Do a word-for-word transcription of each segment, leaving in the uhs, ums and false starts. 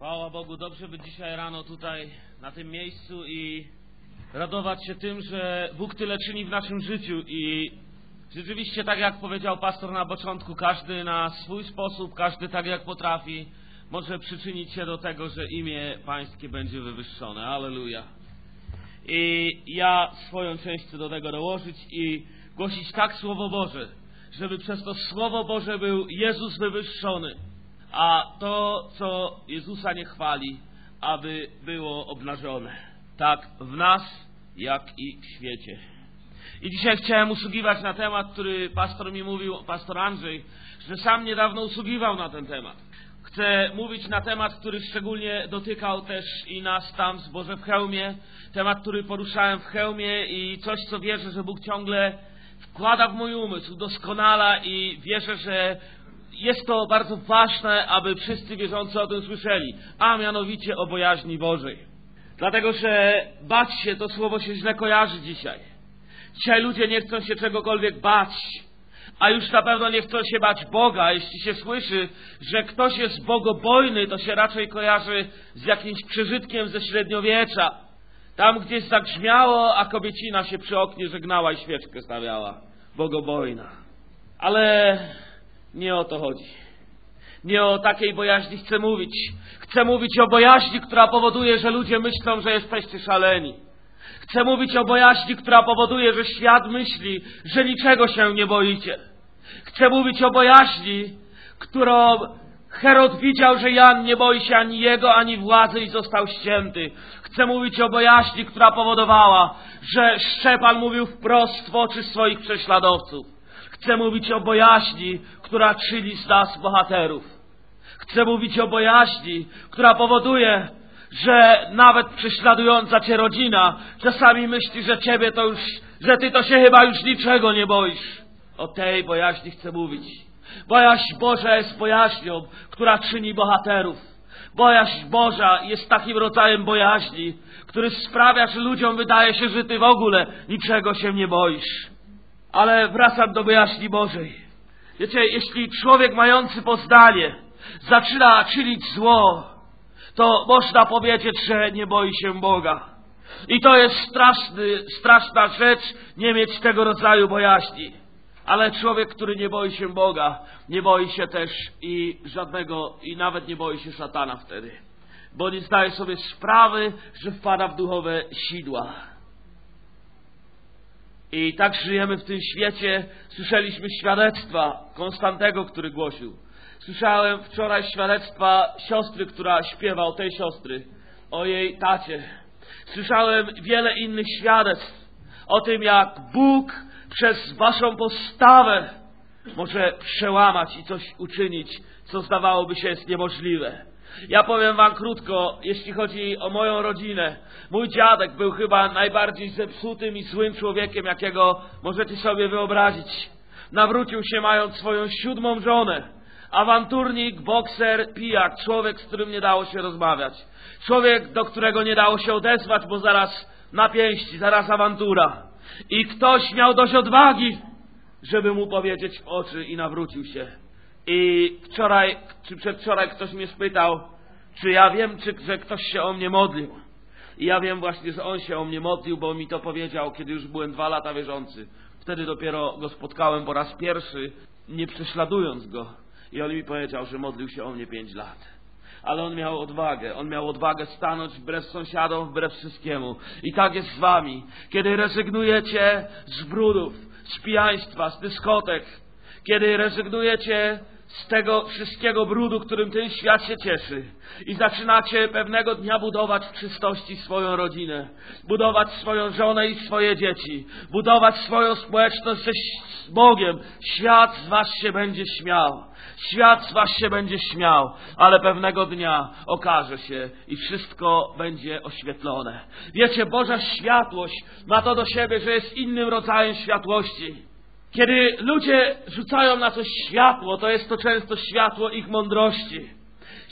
Chwała Bogu, dobrze być dzisiaj rano tutaj, na tym miejscu i radować się tym, że Bóg tyle czyni w naszym życiu i rzeczywiście, tak jak powiedział pastor na początku, każdy na swój sposób, każdy tak jak potrafi, może przyczynić się do tego, że imię Pańskie będzie wywyższone. Alleluja. I ja swoją część chcę do tego dołożyć i głosić tak Słowo Boże, żeby przez to Słowo Boże był Jezus wywyższony, a to, co Jezusa nie chwali, aby było obnażone. Tak w nas, jak i w świecie. I dzisiaj chciałem usługiwać na temat, który pastor mi mówił, pastor Andrzej, że sam niedawno usługiwał na ten temat. Chcę mówić na temat, który szczególnie dotykał też i nas tam z Boże w Chełmie. Temat, który poruszałem w Chełmie i coś, co wierzę, że Bóg ciągle wkłada w mój umysł, udoskonala i wierzę, że jest to bardzo ważne, aby wszyscy wierzący o tym słyszeli, a mianowicie o bojaźni Bożej. Dlatego, że bać się, to słowo się źle kojarzy dzisiaj. Dzisiaj ludzie nie chcą się czegokolwiek bać, a już na pewno nie chcą się bać Boga. Jeśli się słyszy, że ktoś jest bogobojny, to się raczej kojarzy z jakimś przeżytkiem ze średniowiecza. Tam gdzieś zagrzmiało, a kobiecina się przy oknie żegnała i świeczkę stawiała. Bogobojna. Ale nie o to chodzi. Nie o takiej bojaźni chcę mówić. Chcę mówić o bojaźni, która powoduje, że ludzie myślą, że jesteście szaleni. Chcę mówić o bojaźni, która powoduje, że świat myśli, że niczego się nie boicie. Chcę mówić o bojaźni, którą Herod widział, że Jan nie boi się ani jego, ani władzy i został ścięty. Chcę mówić o bojaźni, która powodowała, że Szczepan mówił wprost w oczy swoich prześladowców. Chcę mówić o bojaźni, która czyni z nas bohaterów. Chcę mówić o bojaźni, która powoduje, że nawet prześladująca cię rodzina czasami myśli, że ciebie to już, że ty to się chyba już niczego nie boisz. O tej bojaźni chcę mówić. Bojaźń Boża jest bojaźnią, która czyni bohaterów. Bojaźń Boża jest takim rodzajem bojaźni, który sprawia, że ludziom wydaje się, że ty w ogóle niczego się nie boisz. Ale wracam do bojaźni Bożej. Wiecie, jeśli człowiek mający poznanie zaczyna czynić zło, to można powiedzieć, że nie boi się Boga. I to jest straszny, straszna rzecz, nie mieć tego rodzaju bojaźni. Ale człowiek, który nie boi się Boga, nie boi się też i żadnego, i nawet nie boi się szatana wtedy. Bo nie zdaje sobie sprawy, że wpada w duchowe sidła. I tak żyjemy w tym świecie. Słyszeliśmy świadectwa Konstantego, który głosił. Słyszałem wczoraj świadectwa siostry, która śpiewa, o tej siostry, o jej tacie. Słyszałem wiele innych świadectw o tym, jak Bóg przez waszą postawę może przełamać i coś uczynić, co zdawałoby się jest niemożliwe. Ja powiem wam krótko, jeśli chodzi o moją rodzinę. Mój dziadek był chyba najbardziej zepsutym i złym człowiekiem, jakiego możecie sobie wyobrazić. Nawrócił się mając swoją siódmą żonę. Awanturnik, bokser, pijak, człowiek, z którym nie dało się rozmawiać. Człowiek, do którego nie dało się odezwać, bo zaraz na pięści, zaraz awantura. I ktoś miał dość odwagi, żeby mu powiedzieć w oczy i nawrócił się. I wczoraj, czy przedwczoraj ktoś mnie spytał, czy ja wiem, czy, że ktoś się o mnie modlił. I ja wiem właśnie, że on się o mnie modlił, bo mi to powiedział, kiedy już byłem dwa lata wierzący. Wtedy dopiero go spotkałem po raz pierwszy, nie prześladując go. I on mi powiedział, że modlił się o mnie pięć lat. Ale on miał odwagę. On miał odwagę stanąć wbrew sąsiadom, wbrew wszystkiemu. I tak jest z wami. Kiedy rezygnujecie z brudów, z pijaństwa, z dyskotek, kiedy rezygnujecie z tego wszystkiego brudu, którym ten świat się cieszy i zaczynacie pewnego dnia budować w czystości swoją rodzinę, budować swoją żonę i swoje dzieci, budować swoją społeczność z Bogiem, świat z was się będzie śmiał. Świat z was się będzie śmiał, ale pewnego dnia okaże się i wszystko będzie oświetlone. Wiecie, Boża światłość ma to do siebie, że jest innym rodzajem światłości. Kiedy ludzie rzucają na coś światło, to jest to często światło ich mądrości.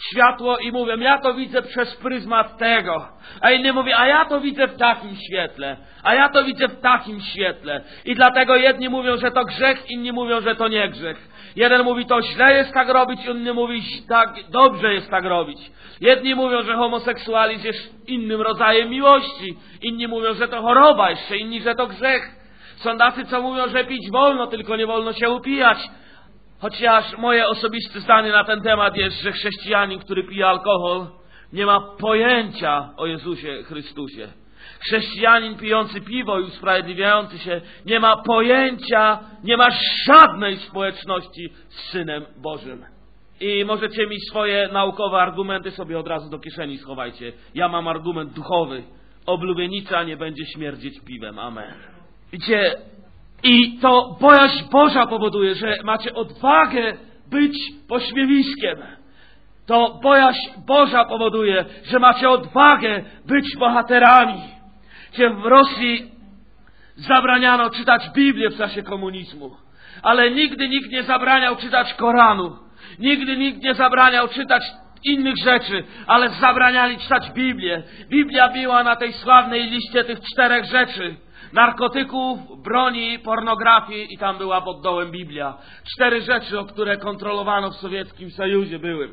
światło i mówią, ja to widzę przez pryzmat tego. A inni mówią, a ja to widzę w takim świetle. A ja to widzę w takim świetle. I dlatego jedni mówią, że to grzech, inni mówią, że to nie grzech. Jeden mówi, to źle jest tak robić, inny mówi, tak dobrze jest tak robić. Jedni mówią, że homoseksualizm jest innym rodzajem miłości. Inni mówią, że to choroba, jeszcze inni, że to grzech. Są tacy, co mówią, że pić wolno, tylko nie wolno się upijać. Chociaż moje osobiste zdanie na ten temat jest, że chrześcijanin, który pije alkohol, nie ma pojęcia o Jezusie Chrystusie. Chrześcijanin pijący piwo i usprawiedliwiający się nie ma pojęcia, nie ma żadnej społeczności z Synem Bożym. I możecie mi swoje naukowe argumenty sobie od razu do kieszeni schowajcie. Ja mam argument duchowy. Oblubienica nie będzie śmierdzieć piwem. Amen. Widzicie, i to bojaźń Boża powoduje, że macie odwagę być pośmiewiskiem. To bojaźń Boża powoduje, że macie odwagę być bohaterami. Gdzie w Rosji zabraniano czytać Biblię w czasie komunizmu. Ale nigdy nikt nie zabraniał czytać Koranu. Nigdy nikt nie zabraniał czytać innych rzeczy, ale zabraniali czytać Biblię. Biblia biła na tej sławnej liście tych czterech rzeczy. Narkotyków, broni, pornografii i tam była pod dołem Biblia. Cztery rzeczy, o które kontrolowano w Sowieckim Sojuzie były.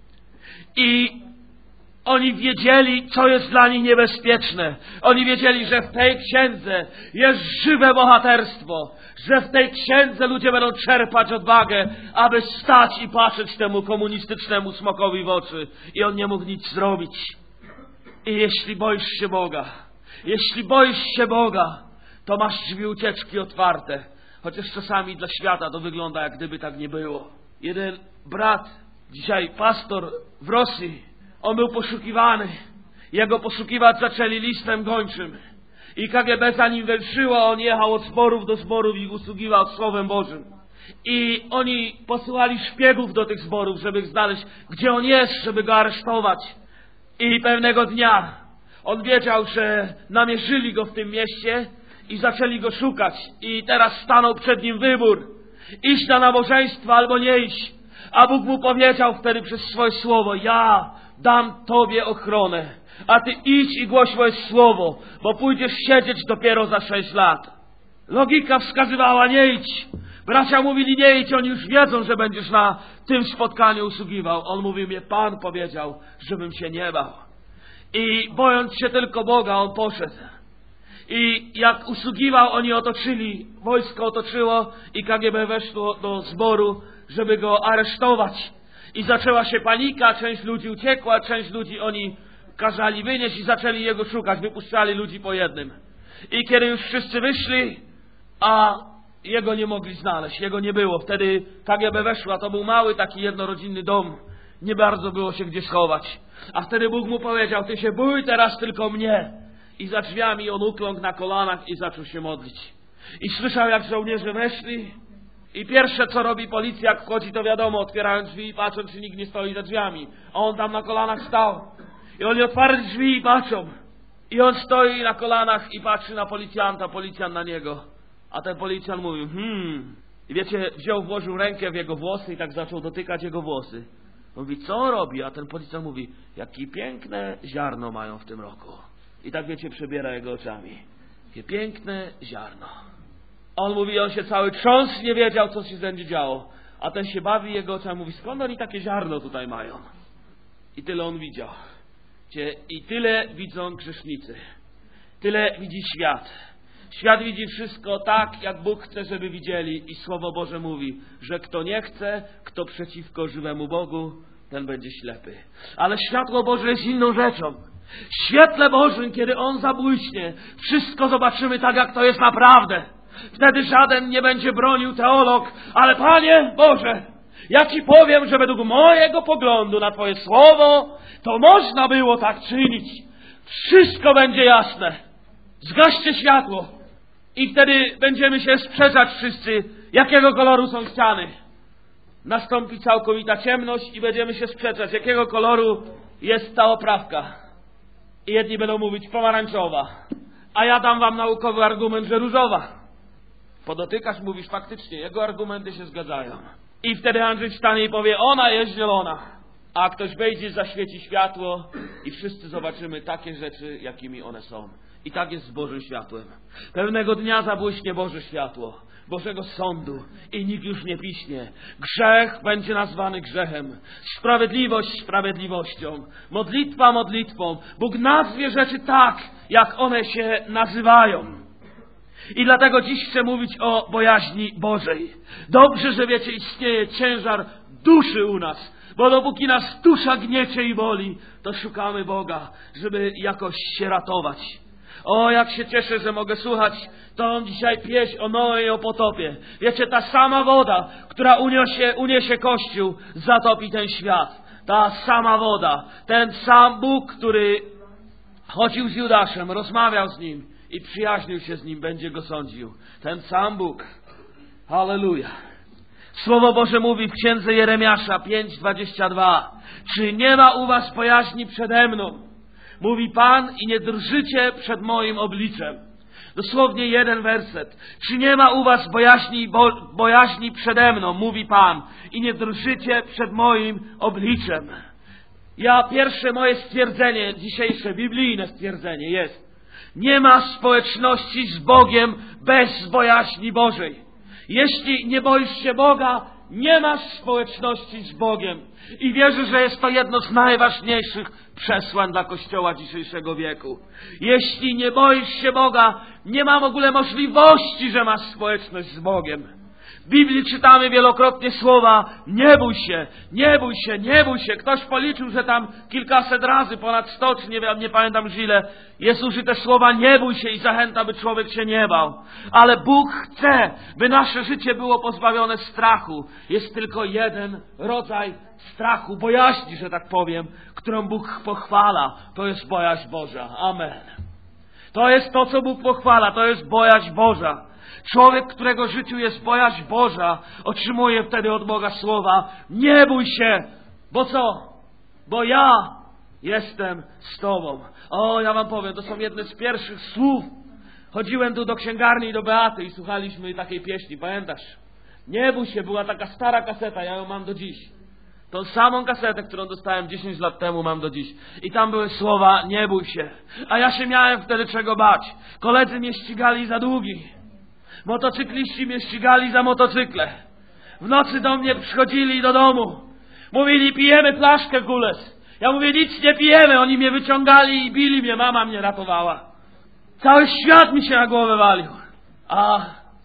I oni wiedzieli, co jest dla nich niebezpieczne. Oni wiedzieli, że w tej księdze jest żywe bohaterstwo. Że w tej księdze ludzie będą czerpać odwagę, aby stać i patrzeć temu komunistycznemu smokowi w oczy. I on nie mógł nic zrobić. I jeśli boisz się Boga, jeśli boisz się Boga, to masz drzwi ucieczki otwarte. Chociaż czasami dla świata to wygląda, jak gdyby tak nie było. Jeden brat, dzisiaj pastor w Rosji, on był poszukiwany. Jego poszukiwać zaczęli listem gończym. I K G B za nim węszyło, on jechał od zborów do zborów i usługiwał Słowem Bożym. I oni posyłali szpiegów do tych zborów, żeby znaleźć, gdzie on jest, żeby go aresztować. I pewnego dnia on wiedział, że namierzyli go w tym mieście i zaczęli go szukać. I teraz stanął przed nim wybór. Iść na nabożeństwo albo nie iść. A Bóg mu powiedział wtedy przez swoje słowo, ja dam tobie ochronę, a ty idź i głoś moje słowo, bo pójdziesz siedzieć dopiero za sześć lat. Logika wskazywała, nie idź. Bracia mówili, nie idź, oni już wiedzą, że będziesz na tym spotkaniu usługiwał. On mówił, mnie Pan powiedział, żebym się nie bał. I bojąc się tylko Boga, on poszedł. I jak usługiwał, oni otoczyli, wojsko otoczyło i K G B weszło do zboru, żeby go aresztować. I zaczęła się panika, część ludzi uciekła, część ludzi oni kazali wynieść i zaczęli jego szukać, wypuszczali ludzi po jednym. I kiedy już wszyscy wyszli, a jego nie mogli znaleźć, jego nie było. Wtedy K G B weszła, to był mały taki jednorodzinny dom, nie bardzo było się gdzie schować. A wtedy Bóg mu powiedział, ty się bój teraz tylko mnie. I za drzwiami on ukląkł na kolanach i zaczął się modlić. I słyszał, jak żołnierze weszli. I pierwsze, co robi policja, jak wchodzi, to wiadomo, otwierają drzwi i patrzą, czy nikt nie stoi za drzwiami. A on tam na kolanach stał. I oni otwarli drzwi i patrzą. I on stoi na kolanach i patrzy na policjanta, policjant na niego. A ten policjant mówi, hmm. I wiecie, wziął, włożył rękę w jego włosy i tak zaczął dotykać jego włosy. Mówi, co on robi? A ten policjant mówi, jakie piękne ziarno mają w tym roku. I tak, wiecie, przebiera jego oczami. Jakie piękne ziarno. On mówi, on się cały trząsł, nie wiedział, co się będzie działo. A ten się bawi jego oczami, mówi, skąd oni takie ziarno tutaj mają? I tyle on widział. I tyle widzą grzesznicy. Tyle widzi świat. Świat widzi wszystko tak, jak Bóg chce, żeby widzieli. I Słowo Boże mówi, że kto nie chce, kto przeciwko żywemu Bogu, ten będzie ślepy. Ale światło Boże jest inną rzeczą. W świetle Bożym, kiedy On zabłyśnie, wszystko zobaczymy tak, jak to jest naprawdę. Wtedy żaden nie będzie bronił teolog, ale Panie Boże, ja Ci powiem, że według mojego poglądu na Twoje Słowo, to można było tak czynić. Wszystko będzie jasne. Zgaście światło. I wtedy będziemy się sprzeczać wszyscy, jakiego koloru są ściany. Nastąpi całkowita ciemność i będziemy się sprzeczać, jakiego koloru jest ta oprawka. I jedni będą mówić pomarańczowa, a ja dam wam naukowy argument, że różowa. Podotykasz, mówisz faktycznie, jego argumenty się zgadzają. I wtedy Andrzej wstanie i powie, ona jest zielona. a ktoś wejdzie, zaświeci światło i wszyscy zobaczymy takie rzeczy, jakimi one są. I tak jest z Bożym światłem. Pewnego dnia zabłyśnie Boże światło, Bożego sądu i nikt już nie piśnie. Grzech będzie nazwany grzechem, sprawiedliwość sprawiedliwością, modlitwa modlitwą. Bóg nazwie rzeczy tak, jak one się nazywają. I dlatego dziś chcę mówić o bojaźni Bożej. Dobrze, że wiecie, istnieje ciężar duszy u nas, bo dopóki nas dusza gniecie i boli, to szukamy Boga, żeby jakoś się ratować. O, jak się cieszę, że mogę słuchać tą dzisiaj pieśń o Noe i o potopie. Wiecie, ta sama woda, która uniesie, uniesie Kościół, zatopi ten świat. Ta sama woda, ten sam Bóg, który chodził z Judaszem, rozmawiał z nim i przyjaźnił się z nim, będzie go sądził. Ten sam Bóg. Halleluja. Słowo Boże mówi w księdze Jeremiasza pięć dwadzieścia dwa. Czy nie ma u was bojaźni przede mną? Mówi Pan, i nie drżycie przed moim obliczem. Dosłownie jeden werset. Czy nie ma u was bojaźni, bo, bojaźni przede mną? Mówi Pan, i nie drżycie przed moim obliczem. Ja pierwsze moje stwierdzenie, dzisiejsze biblijne stwierdzenie jest: nie ma społeczności z Bogiem bez bojaźni Bożej. Jeśli nie boisz się Boga, nie masz społeczności z Bogiem. I wierzę, że jest to jedno z najważniejszych przesłań dla Kościoła dzisiejszego wieku. Jeśli nie boisz się Boga, nie ma w ogóle możliwości, że masz społeczność z Bogiem. W Biblii czytamy wielokrotnie słowa: nie bój się, nie bój się, nie bój się. Ktoś policzył, że tam kilkaset razy, ponad sto, czy nie wiem, nie pamiętam już ile, jest użyte słowa nie bój się i zachęta, by człowiek się nie bał. Ale Bóg chce, by nasze życie było pozbawione strachu. Jest tylko jeden rodzaj strachu, bojaźni, że tak powiem, którą Bóg pochwala. To jest bojaźń Boża. Amen. To jest to, co Bóg pochwala. To jest bojaźń Boża. Człowiek, którego życiu jest bojaźń Boża, otrzymuje wtedy od Boga słowa: nie bój się, bo co? Bo ja jestem z Tobą. O, ja wam powiem, to są jedne z pierwszych słów. Chodziłem tu do księgarni, do Beaty i słuchaliśmy takiej pieśni, pamiętasz? Nie bój się, była taka stara kaseta, ja ją mam do dziś. Tą samą kasetę, którą dostałem dziesięć lat temu, mam do dziś. I tam były słowa: nie bój się. A ja się miałem wtedy czego bać. Koledzy mnie ścigali za długi. Motocykliści mnie ścigali za motocykle. W nocy do mnie przychodzili do domu. Mówili: pijemy flaszkę Gules. Ja mówię: nic nie pijemy. Oni mnie wyciągali i bili mnie. Mama mnie ratowała. Cały świat mi się na głowę walił. A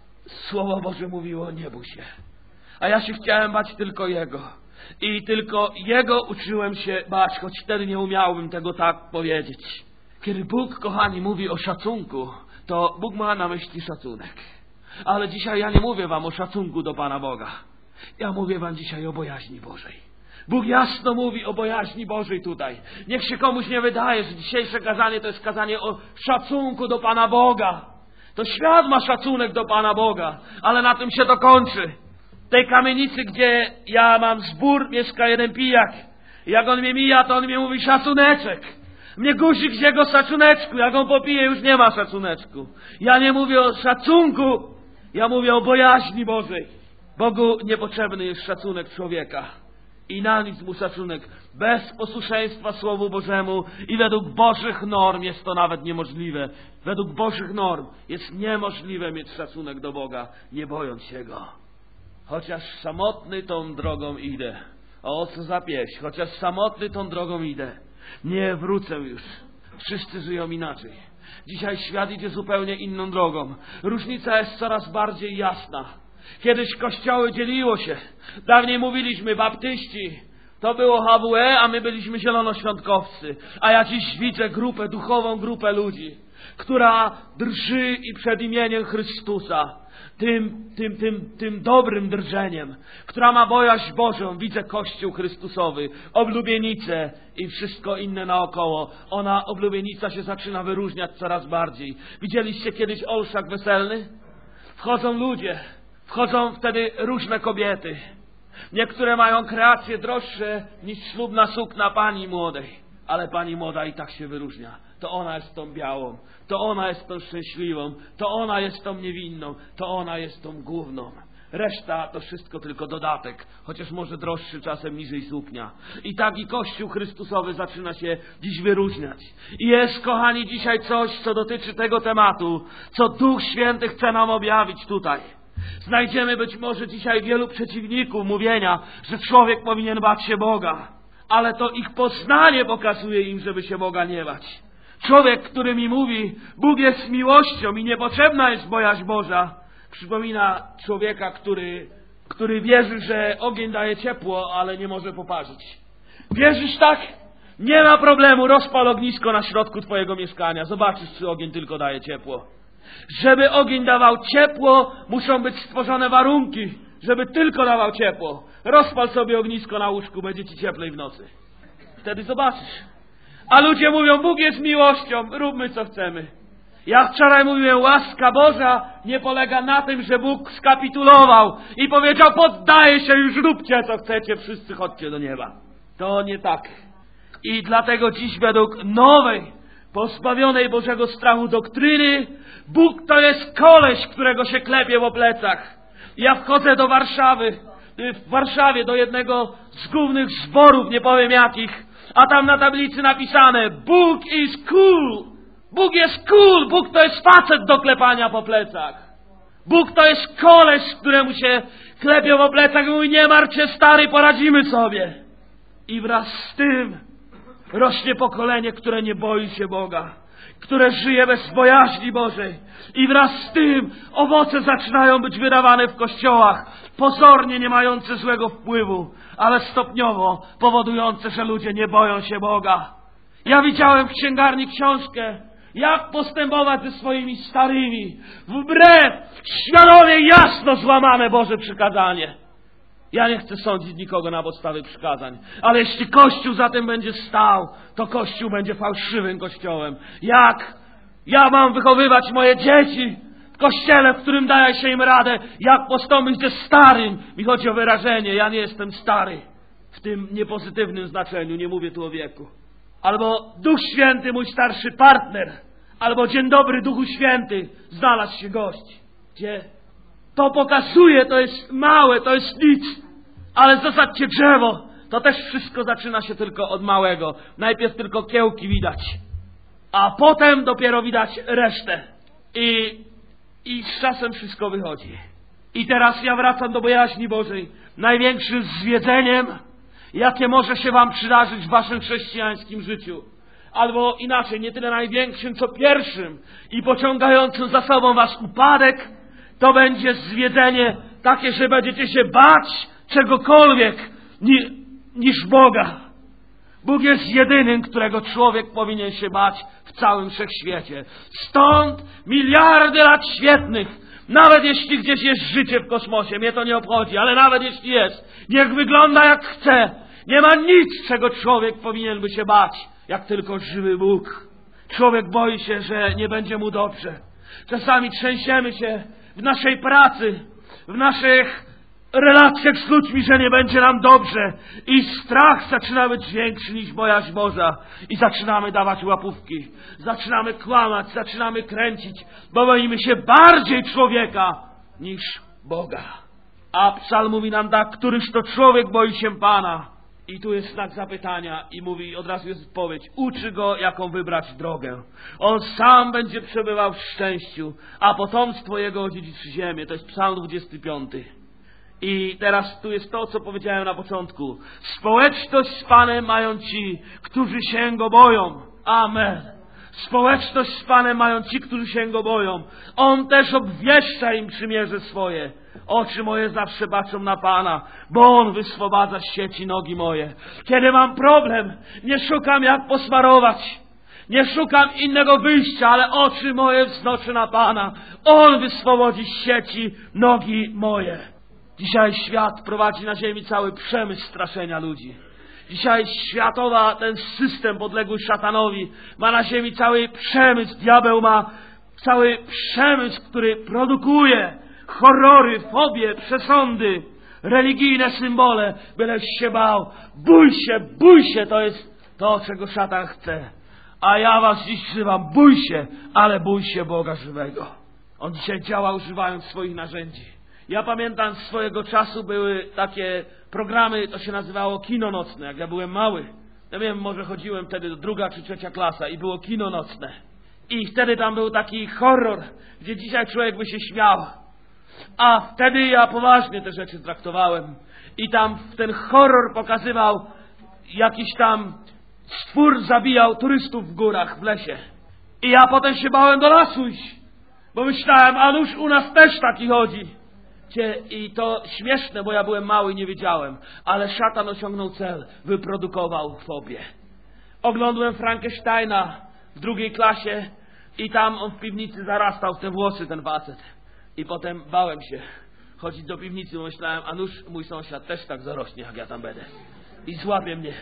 Słowo Boże mówiło: nie bój się. A ja się chciałem bać tylko Jego. I tylko Jego uczyłem się bać, choć wtedy nie umiałbym tego tak powiedzieć. Kiedy Bóg, kochani, mówi o szacunku, to Bóg ma na myśli szacunek. Ale dzisiaj ja nie mówię wam o szacunku do Pana Boga. Ja mówię wam dzisiaj o bojaźni Bożej. Bóg jasno mówi o bojaźni Bożej tutaj. Niech się komuś nie wydaje, że dzisiejsze kazanie to jest kazanie o szacunku do Pana Boga. To świat ma szacunek do Pana Boga, ale na tym się to kończy. W tej kamienicy, gdzie ja mam zbór, mieszka jeden pijak. Jak on mnie mija, to on mi mówi: szacuneczek. Mnie guzik z jego szacuneczku. Jak on popije, już nie ma szacuneczku. Ja nie mówię o szacunku, ja mówię o bojaźni Bożej. Bogu niepotrzebny jest szacunek człowieka. I na nic mu szacunek. Bez posłuszeństwa Słowu Bożemu i według Bożych norm jest to nawet niemożliwe. Według Bożych norm jest niemożliwe mieć szacunek do Boga, nie bojąc się Go. Chociaż samotny tą drogą idę. O, co za pieśń. Chociaż samotny tą drogą idę, nie wrócę już. Wszyscy żyją inaczej. Dzisiaj świat idzie zupełnie inną drogą. Różnica jest coraz bardziej jasna. Kiedyś kościoły dzieliło się. Dawniej mówiliśmy: baptyści to było H W E, a my byliśmy zielonoświątkowcy. A ja dziś widzę grupę, duchową grupę ludzi, która drży i przed imieniem Chrystusa. Tym, tym, tym, tym dobrym drżeniem, która ma bojaźń Bożą. Widzę Kościół Chrystusowy, oblubienicę i wszystko inne naokoło. Ona, oblubienica, się zaczyna wyróżniać coraz bardziej. Widzieliście kiedyś olszak weselny? Wchodzą ludzie, wchodzą wtedy różne kobiety. Niektóre mają kreacje droższe niż ślubna sukna pani młodej. Ale pani młoda i tak się wyróżnia. To ona jest tą białą, to ona jest tą szczęśliwą, to ona jest tą niewinną, to ona jest tą główną. Reszta to wszystko tylko dodatek, chociaż może droższy czasem niżej suknia. I tak i Kościół Chrystusowy zaczyna się dziś wyróżniać. I jest, kochani, dzisiaj coś, co dotyczy tego tematu, co Duch Święty chce nam objawić tutaj. Znajdziemy być może dzisiaj wielu przeciwników mówienia, że człowiek powinien bać się Boga. Ale to ich poznanie pokazuje im, żeby się Boga nie bać. Człowiek, który mi mówi, Bóg jest miłością i niepotrzebna jest bojaźń Boża, przypomina człowieka, który, który wierzy, że ogień daje ciepło, ale nie może poparzyć. Wierzysz tak? Nie ma problemu, rozpal ognisko na środku twojego mieszkania. Zobaczysz, czy ogień tylko daje ciepło. Żeby ogień dawał ciepło, muszą być stworzone warunki, żeby tylko dawał ciepło. Rozpal sobie ognisko na łóżku, będzie ci cieplej w nocy. Wtedy zobaczysz. A ludzie mówią, Bóg jest miłością, róbmy co chcemy. Ja wczoraj mówiłem, łaska Boża nie polega na tym, że Bóg skapitulował i powiedział, poddaję się, już róbcie co chcecie, wszyscy chodźcie do nieba. To nie tak. I dlatego dziś według nowej, pozbawionej Bożego strachu doktryny, Bóg to jest koleś, którego się klepie po plecach. Ja wchodzę do Warszawy, w Warszawie do jednego z głównych zborów, nie powiem jakich, a tam na tablicy napisane, Bóg is cool. Bóg jest cool, Bóg to jest facet do klepania po plecach. Bóg to jest koleś, któremu się klepie po plecach i mówi, nie martw się stary, poradzimy sobie. I wraz z tym rośnie pokolenie, które nie boi się Boga, które żyje bez bojaźni Bożej. I wraz z tym owoce zaczynają być wydawane w kościołach, pozornie nie mające złego wpływu, ale stopniowo powodujące, że ludzie nie boją się Boga. Ja widziałem w księgarni książkę, jak postępować ze swoimi starymi, wbrew świadomie jasno złamane Boże przykazanie. Ja nie chcę sądzić nikogo na podstawie przykazań, ale jeśli Kościół za tym będzie stał, to Kościół będzie fałszywym kościołem. Jak ja mam wychowywać moje dzieci w kościele, w którym daje się im radę, jak postąpić ze starym? Mi chodzi o wyrażenie, ja nie jestem stary w tym niepozytywnym znaczeniu, nie mówię tu o wieku. Albo Duch Święty, mój starszy partner, albo dzień dobry Duchu Święty, znalazł się gość. Gdzie? To pokazuje, to jest małe, to jest nic. Ale zasadźcie drzewo, to też wszystko zaczyna się tylko od małego. Najpierw tylko kiełki widać, a potem dopiero widać resztę. I, i z czasem wszystko wychodzi. I teraz ja wracam do bojaźni Bożej. Największym zwiedzeniem, jakie może się wam przydarzyć w waszym chrześcijańskim życiu. Albo inaczej, nie tyle największym, co pierwszym i pociągającym za sobą was upadek, to będzie zwiedzenie takie, że będziecie się bać czegokolwiek ni, niż Boga. Bóg jest jedynym, którego człowiek powinien się bać w całym wszechświecie. Stąd miliardy lat świetnych. Nawet jeśli gdzieś jest życie w kosmosie, mnie to nie obchodzi, ale nawet jeśli jest, niech wygląda jak chce. Nie ma nic, czego człowiek powinien by się bać, jak tylko żywy Bóg. Człowiek boi się, że nie będzie mu dobrze. Czasami trzęsiemy się w naszej pracy, w naszych relacjach z ludźmi, że nie będzie nam dobrze. I strach zaczyna być większy niż bojaźń Boża. I zaczynamy dawać łapówki. Zaczynamy kłamać, zaczynamy kręcić, bo boimy się bardziej człowieka niż Boga. A Psalm mówi nam tak, któryż to człowiek boi się Pana. I tu jest znak zapytania i mówi, od razu jest odpowiedź. Uczy go, jaką wybrać drogę. On sam będzie przebywał w szczęściu, a potomstwo jego odziedziczy ziemię. To jest Psalm dwudziesty piąty. I teraz tu jest to, co powiedziałem na początku. Społeczność z Panem mają ci, którzy się Go boją. Amen. Społeczność z Panem mają ci, którzy się Go boją. On też obwieszcza im przymierze swoje. Oczy moje zawsze patrzą na Pana, bo On wyswobadza z sieci nogi moje. Kiedy mam problem, nie szukam jak posmarować. Nie szukam innego wyjścia, ale oczy moje wznoszę na Pana. On wyswobodzi z sieci nogi moje. Dzisiaj świat prowadzi na ziemi cały przemysł straszenia ludzi. Dzisiaj światowa, ten system podległy szatanowi ma na ziemi cały przemysł. Diabeł ma cały przemysł, który produkuje horrory, fobie, przesądy, religijne symbole. Byleś się bał. Bój się, bój się, to jest to, czego szatan chce. A ja was dziś wzywam, bój się, ale bój się Boga żywego. On dzisiaj działa używając swoich narzędzi. Ja pamiętam, z swojego czasu były takie programy, to się nazywało kino nocne, jak ja byłem mały. Ja wiem, może chodziłem wtedy do druga czy trzecia klasa i było kino nocne. I wtedy tam był taki horror, gdzie dzisiaj człowiek by się śmiał. A wtedy ja poważnie te rzeczy traktowałem. I tam ten horror pokazywał, jakiś tam stwór zabijał turystów w górach, w lesie. I ja potem się bałem do lasu iść, bo myślałem, a nuż u nas też taki chodzi. I to śmieszne, bo ja byłem mały i nie wiedziałem, ale szatan osiągnął cel, wyprodukował fobię. Oglądałem Frankensteina w drugiej klasie i tam on w piwnicy zarastał w te włosy, ten facet. I potem bałem się chodzić do piwnicy, bo myślałem, a nuż mój sąsiad też tak zarośnie, jak ja tam będę. I złapie mnie.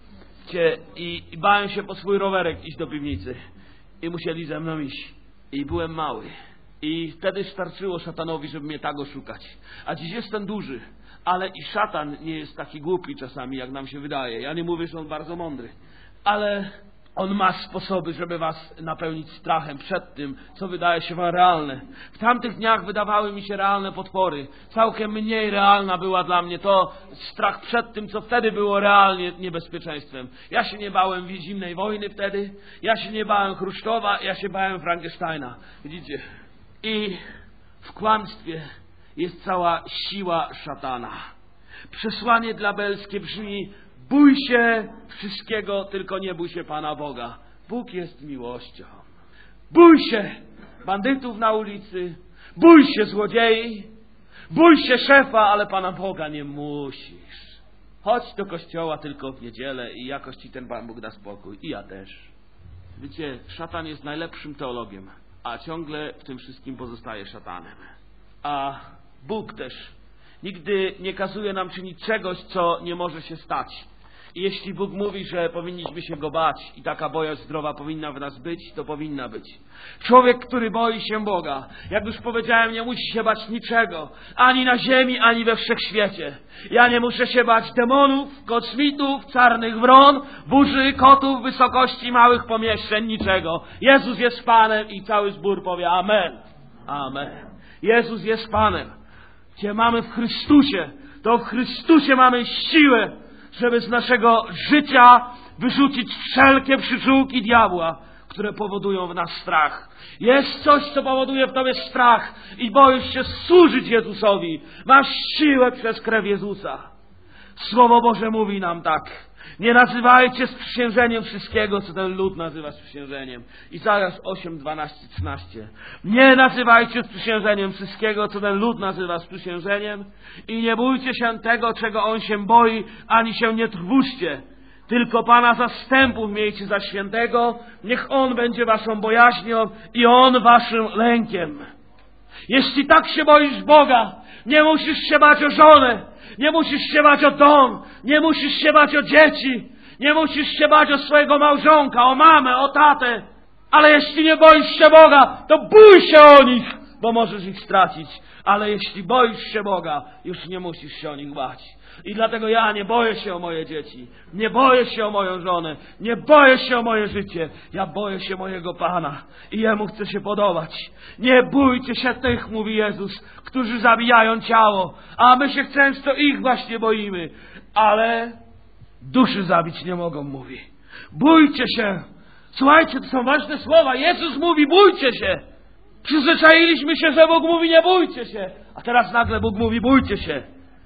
I, i bałem się po swój rowerek iść do piwnicy. I musieli ze mną iść. I byłem mały. I wtedy starczyło szatanowi, żeby mnie tak oszukać. A dziś jestem duży, ale i szatan nie jest taki głupi czasami, jak nam się wydaje. Ja nie mówię, że on bardzo mądry, ale on ma sposoby, żeby was napełnić strachem przed tym, co wydaje się wam realne. W tamtych dniach wydawały mi się realne potwory. Całkiem mniej realna była dla mnie to strach przed tym, co wtedy było realnie niebezpieczeństwem. Ja się nie bałem zimnej wojny wtedy, ja się nie bałem Chruszczowa, ja się bałem Frankensteina. Widzicie? I w kłamstwie jest cała siła szatana. Przesłanie diabelskie brzmi: bój się wszystkiego, tylko nie bój się Pana Boga. Bóg jest miłością. Bój się bandytów na ulicy, bój się złodziei, bój się szefa, ale Pana Boga nie musisz. Chodź do kościoła tylko w niedzielę i jakoś ci ten Pan Bóg da spokój. I ja też. Wiecie, szatan jest najlepszym teologiem, a ciągle w tym wszystkim pozostaje szatanem. A Bóg też nigdy nie kazuje nam czynić czegoś, co nie może się stać. I jeśli Bóg mówi, że powinniśmy się Go bać i taka bojaźń zdrowa powinna w nas być, to powinna być. Człowiek, który boi się Boga, jak już powiedziałem, nie musi się bać niczego, ani na ziemi, ani we wszechświecie. Ja nie muszę się bać demonów, kosmitów, czarnych wron, burzy, kotów, wysokości, małych pomieszczeń, niczego. Jezus jest Panem i cały zbór powie amen. Amen. Jezus jest Panem. Gdzie mamy w Chrystusie, to w Chrystusie mamy siłę, żeby z naszego życia wyrzucić wszelkie przyczółki diabła, które powodują w nas strach. Jest coś, co powoduje w tobie strach i boisz się służyć Jezusowi. Masz siłę przez krew Jezusa. Słowo Boże mówi nam tak: nie nazywajcie sprzysiężeniem wszystkiego, co ten lud nazywa sprzysiężeniem. Izajasz osiem, dwanaście, trzynaście. Nie nazywajcie sprzysiężeniem wszystkiego, co ten lud nazywa sprzysiężeniem i nie bójcie się tego, czego on się boi, ani się nie trwóżcie. Tylko Pana zastępów miejcie za świętego, niech On będzie waszą bojaźnią i On waszym lękiem. Jeśli tak się boisz Boga, nie musisz się bać o żonę, nie musisz się bać o dom, nie musisz się bać o dzieci, nie musisz się bać o swojego małżonka, o mamę, o tatę. Ale jeśli nie boisz się Boga, to bój się o nich, bo możesz ich stracić. Ale jeśli boisz się Boga, już nie musisz się o nich bać. I dlatego ja nie boję się o moje dzieci, nie boję się o moją żonę, nie boję się o moje życie. Ja boję się mojego Pana i Jemu chcę się podobać. Nie bójcie się tych, mówi Jezus, którzy zabijają ciało, a my się często ich właśnie boimy. Ale duszy zabić nie mogą, mówi. Bójcie się. Słuchajcie, to są ważne słowa. Jezus mówi, bójcie się. Przyzwyczailiśmy się, że Bóg mówi, nie bójcie się. A teraz nagle Bóg mówi, bójcie się.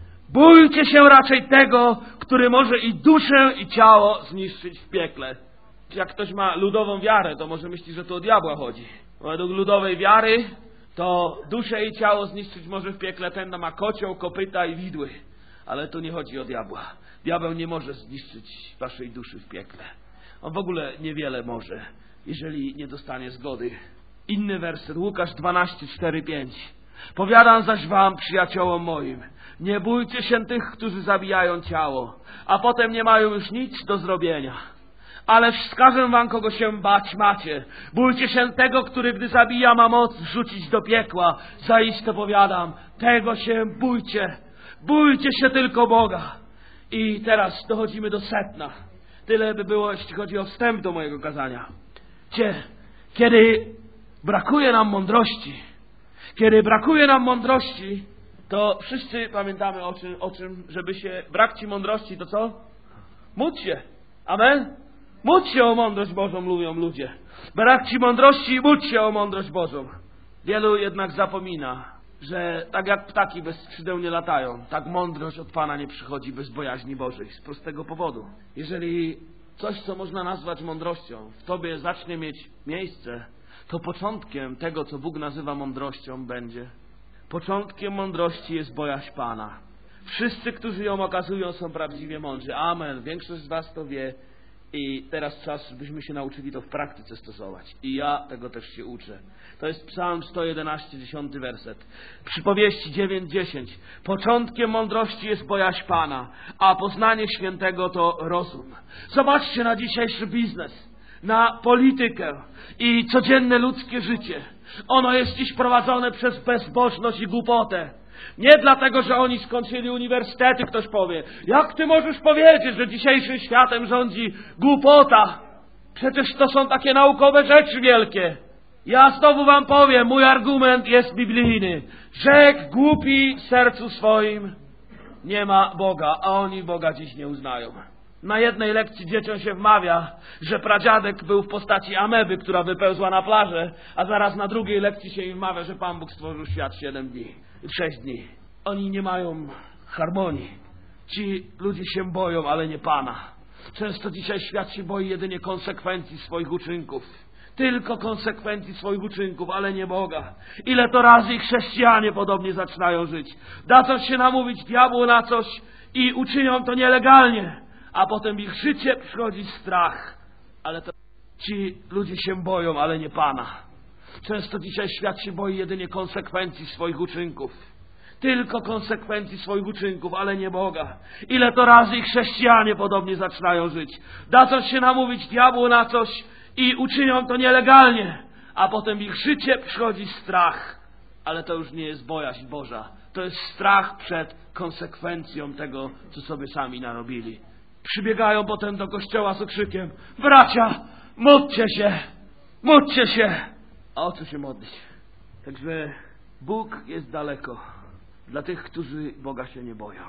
Bójcie się raczej tego, który może i duszę, i ciało zniszczyć w piekle. Jak ktoś ma ludową wiarę, to może myśli, że to o diabła chodzi. Według ludowej wiary to duszę i ciało zniszczyć może w piekle ten, kto ma kocioł, kopyta i widły. Ale tu nie chodzi o diabła. Diabeł nie może zniszczyć waszej duszy w piekle. On w ogóle niewiele może, jeżeli nie dostanie zgody. Inny werset, Łukasz dwanaście, cztery, pięć. Powiadam zaś wam, przyjaciołom moim, nie bójcie się tych, którzy zabijają ciało, a potem nie mają już nic do zrobienia. Ale wskażę wam, kogo się bać macie. Bójcie się tego, który gdy zabija, ma moc wrzucić do piekła. Zaiste powiadam, tego się bójcie. Bójcie się tylko Boga. I teraz dochodzimy do sedna. Tyle by było, jeśli chodzi o wstęp do mojego kazania. Cie, kiedy brakuje nam mądrości, kiedy brakuje nam mądrości, to wszyscy pamiętamy o czym, o czym, żeby się, brak ci mądrości, to co? Módl się. Amen? Módl się o mądrość Bożą, mówią ludzie. Brak ci mądrości, módl się o mądrość Bożą. Wielu jednak zapomina, że tak jak ptaki bez skrzydeł nie latają, tak mądrość od Pana nie przychodzi bez bojaźni Bożej. Z prostego powodu. Jeżeli coś, co można nazwać mądrością, w tobie zacznie mieć miejsce, to początkiem tego, co Bóg nazywa mądrością, będzie. Początkiem mądrości jest bojaźń Pana. Wszyscy, którzy ją okazują, są prawdziwie mądrzy. Amen. Większość z was to wie i teraz czas, byśmy się nauczyli to w praktyce stosować. I ja tego też się uczę. To jest Psalm sto jedenaście, dziesiąty werset. Przypowieści dziewięć, dziesięć. Początkiem mądrości jest bojaźń Pana, a poznanie świętego to rozum. Zobaczcie na dzisiejszy biznes, na politykę i codzienne ludzkie życie. Ono jest dziś prowadzone przez bezbożność i głupotę. Nie dlatego, że oni skończyli uniwersytety, ktoś powie. Jak ty możesz powiedzieć, że dzisiejszym światem rządzi głupota? Przecież to są takie naukowe rzeczy wielkie. Ja znowu wam powiem, mój argument jest biblijny. Rzekł głupi w sercu swoim, nie ma Boga, a oni Boga dziś nie uznają. Na jednej lekcji dzieciom się wmawia, że pradziadek był w postaci ameby, która wypełzła na plażę, a zaraz na drugiej lekcji się im wmawia, że Pan Bóg stworzył świat siedem dni, sześć dni. Oni nie mają harmonii. Ci ludzie się boją, ale nie Pana. Często dzisiaj świat się boi jedynie konsekwencji swoich uczynków. Tylko konsekwencji swoich uczynków, ale nie Boga. Ile to razy chrześcijanie podobnie zaczynają żyć. Dadzą się namówić diabłu na coś i uczynią to nielegalnie. A potem w ich życie przychodzi strach. Ale to ci ludzie się boją, ale nie Pana. Często dzisiaj świat się boi jedynie konsekwencji swoich uczynków. Tylko konsekwencji swoich uczynków, ale nie Boga. Ile to razy i chrześcijanie podobnie zaczynają żyć. Dadzą się namówić diabłu na coś i uczynią to nielegalnie. A potem w ich życie przychodzi strach. Ale to już nie jest bojaźń Boża. To jest strach przed konsekwencją tego, co sobie sami narobili. Przybiegają potem do kościoła z okrzykiem: bracia, módlcie się, módlcie się. A o co się modlić? Także Bóg jest daleko dla tych, którzy Boga się nie boją.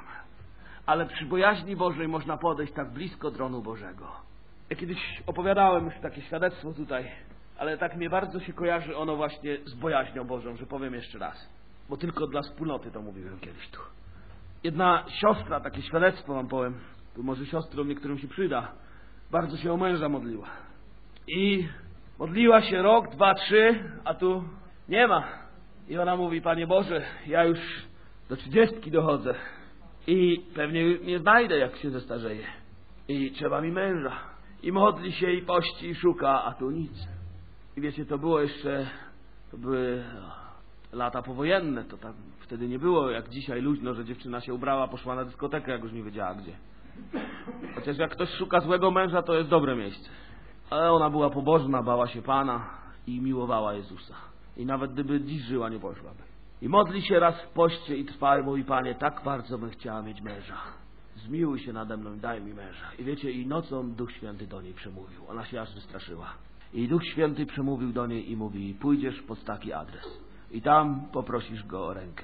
Ale przy bojaźni Bożej można podejść tak blisko tronu Bożego. Ja kiedyś opowiadałem już takie świadectwo tutaj, ale tak mnie bardzo się kojarzy ono właśnie z bojaźnią Bożą, że powiem jeszcze raz. Bo tylko dla wspólnoty to mówiłem kiedyś tu. Jedna siostra, takie świadectwo wam powiem, to może siostrom niektórym się przyda, bardzo się o męża modliła. I modliła się rok, dwa, trzy, a tu nie ma. I ona mówi: Panie Boże, ja już do trzydziestki dochodzę i pewnie nie znajdę, jak się zestarzeję. I trzeba mi męża. I modli się, i pości, i szuka, a tu nic. I wiecie, to było jeszcze, to były lata powojenne, to tam wtedy nie było jak dzisiaj luźno, że dziewczyna się ubrała, poszła na dyskotekę, jak już nie wiedziała gdzie. Chociaż jak ktoś szuka złego męża, to jest dobre miejsce. Ale ona była pobożna, bała się Pana i miłowała Jezusa. I nawet gdyby dziś żyła, nie poszłaby. I modli się raz w poście i trwa i mówi: Panie, tak bardzo bym chciała mieć męża. Zmiłuj się nade mną i daj mi męża. I wiecie, i nocą Duch Święty do niej przemówił. Ona się aż wystraszyła. I Duch Święty przemówił do niej i mówi: pójdziesz pod taki adres i tam poprosisz go o rękę.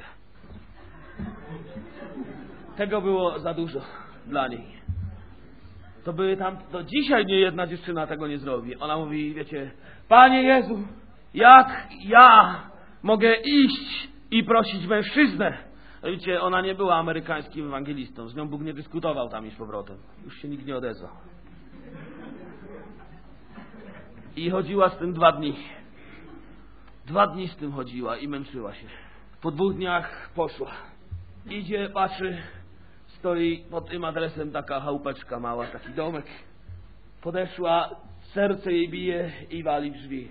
Tego było za dużo dla niej. To były tam, do dzisiaj nie jedna dziewczyna tego nie zrobi. Ona mówi: wiecie, Panie Jezu, jak ja mogę iść i prosić mężczyznę? No wiecie, ona nie była amerykańskim ewangelistą. Z nią Bóg nie dyskutował tam i z powrotem. Już się nikt nie odezwał. I chodziła z tym dwa dni. Dwa dni z tym chodziła i męczyła się. Po dwóch dniach poszła. Idzie, patrzy, stoi pod tym adresem taka chałupeczka mała, taki domek. Podeszła, serce jej bije i wali w drzwi.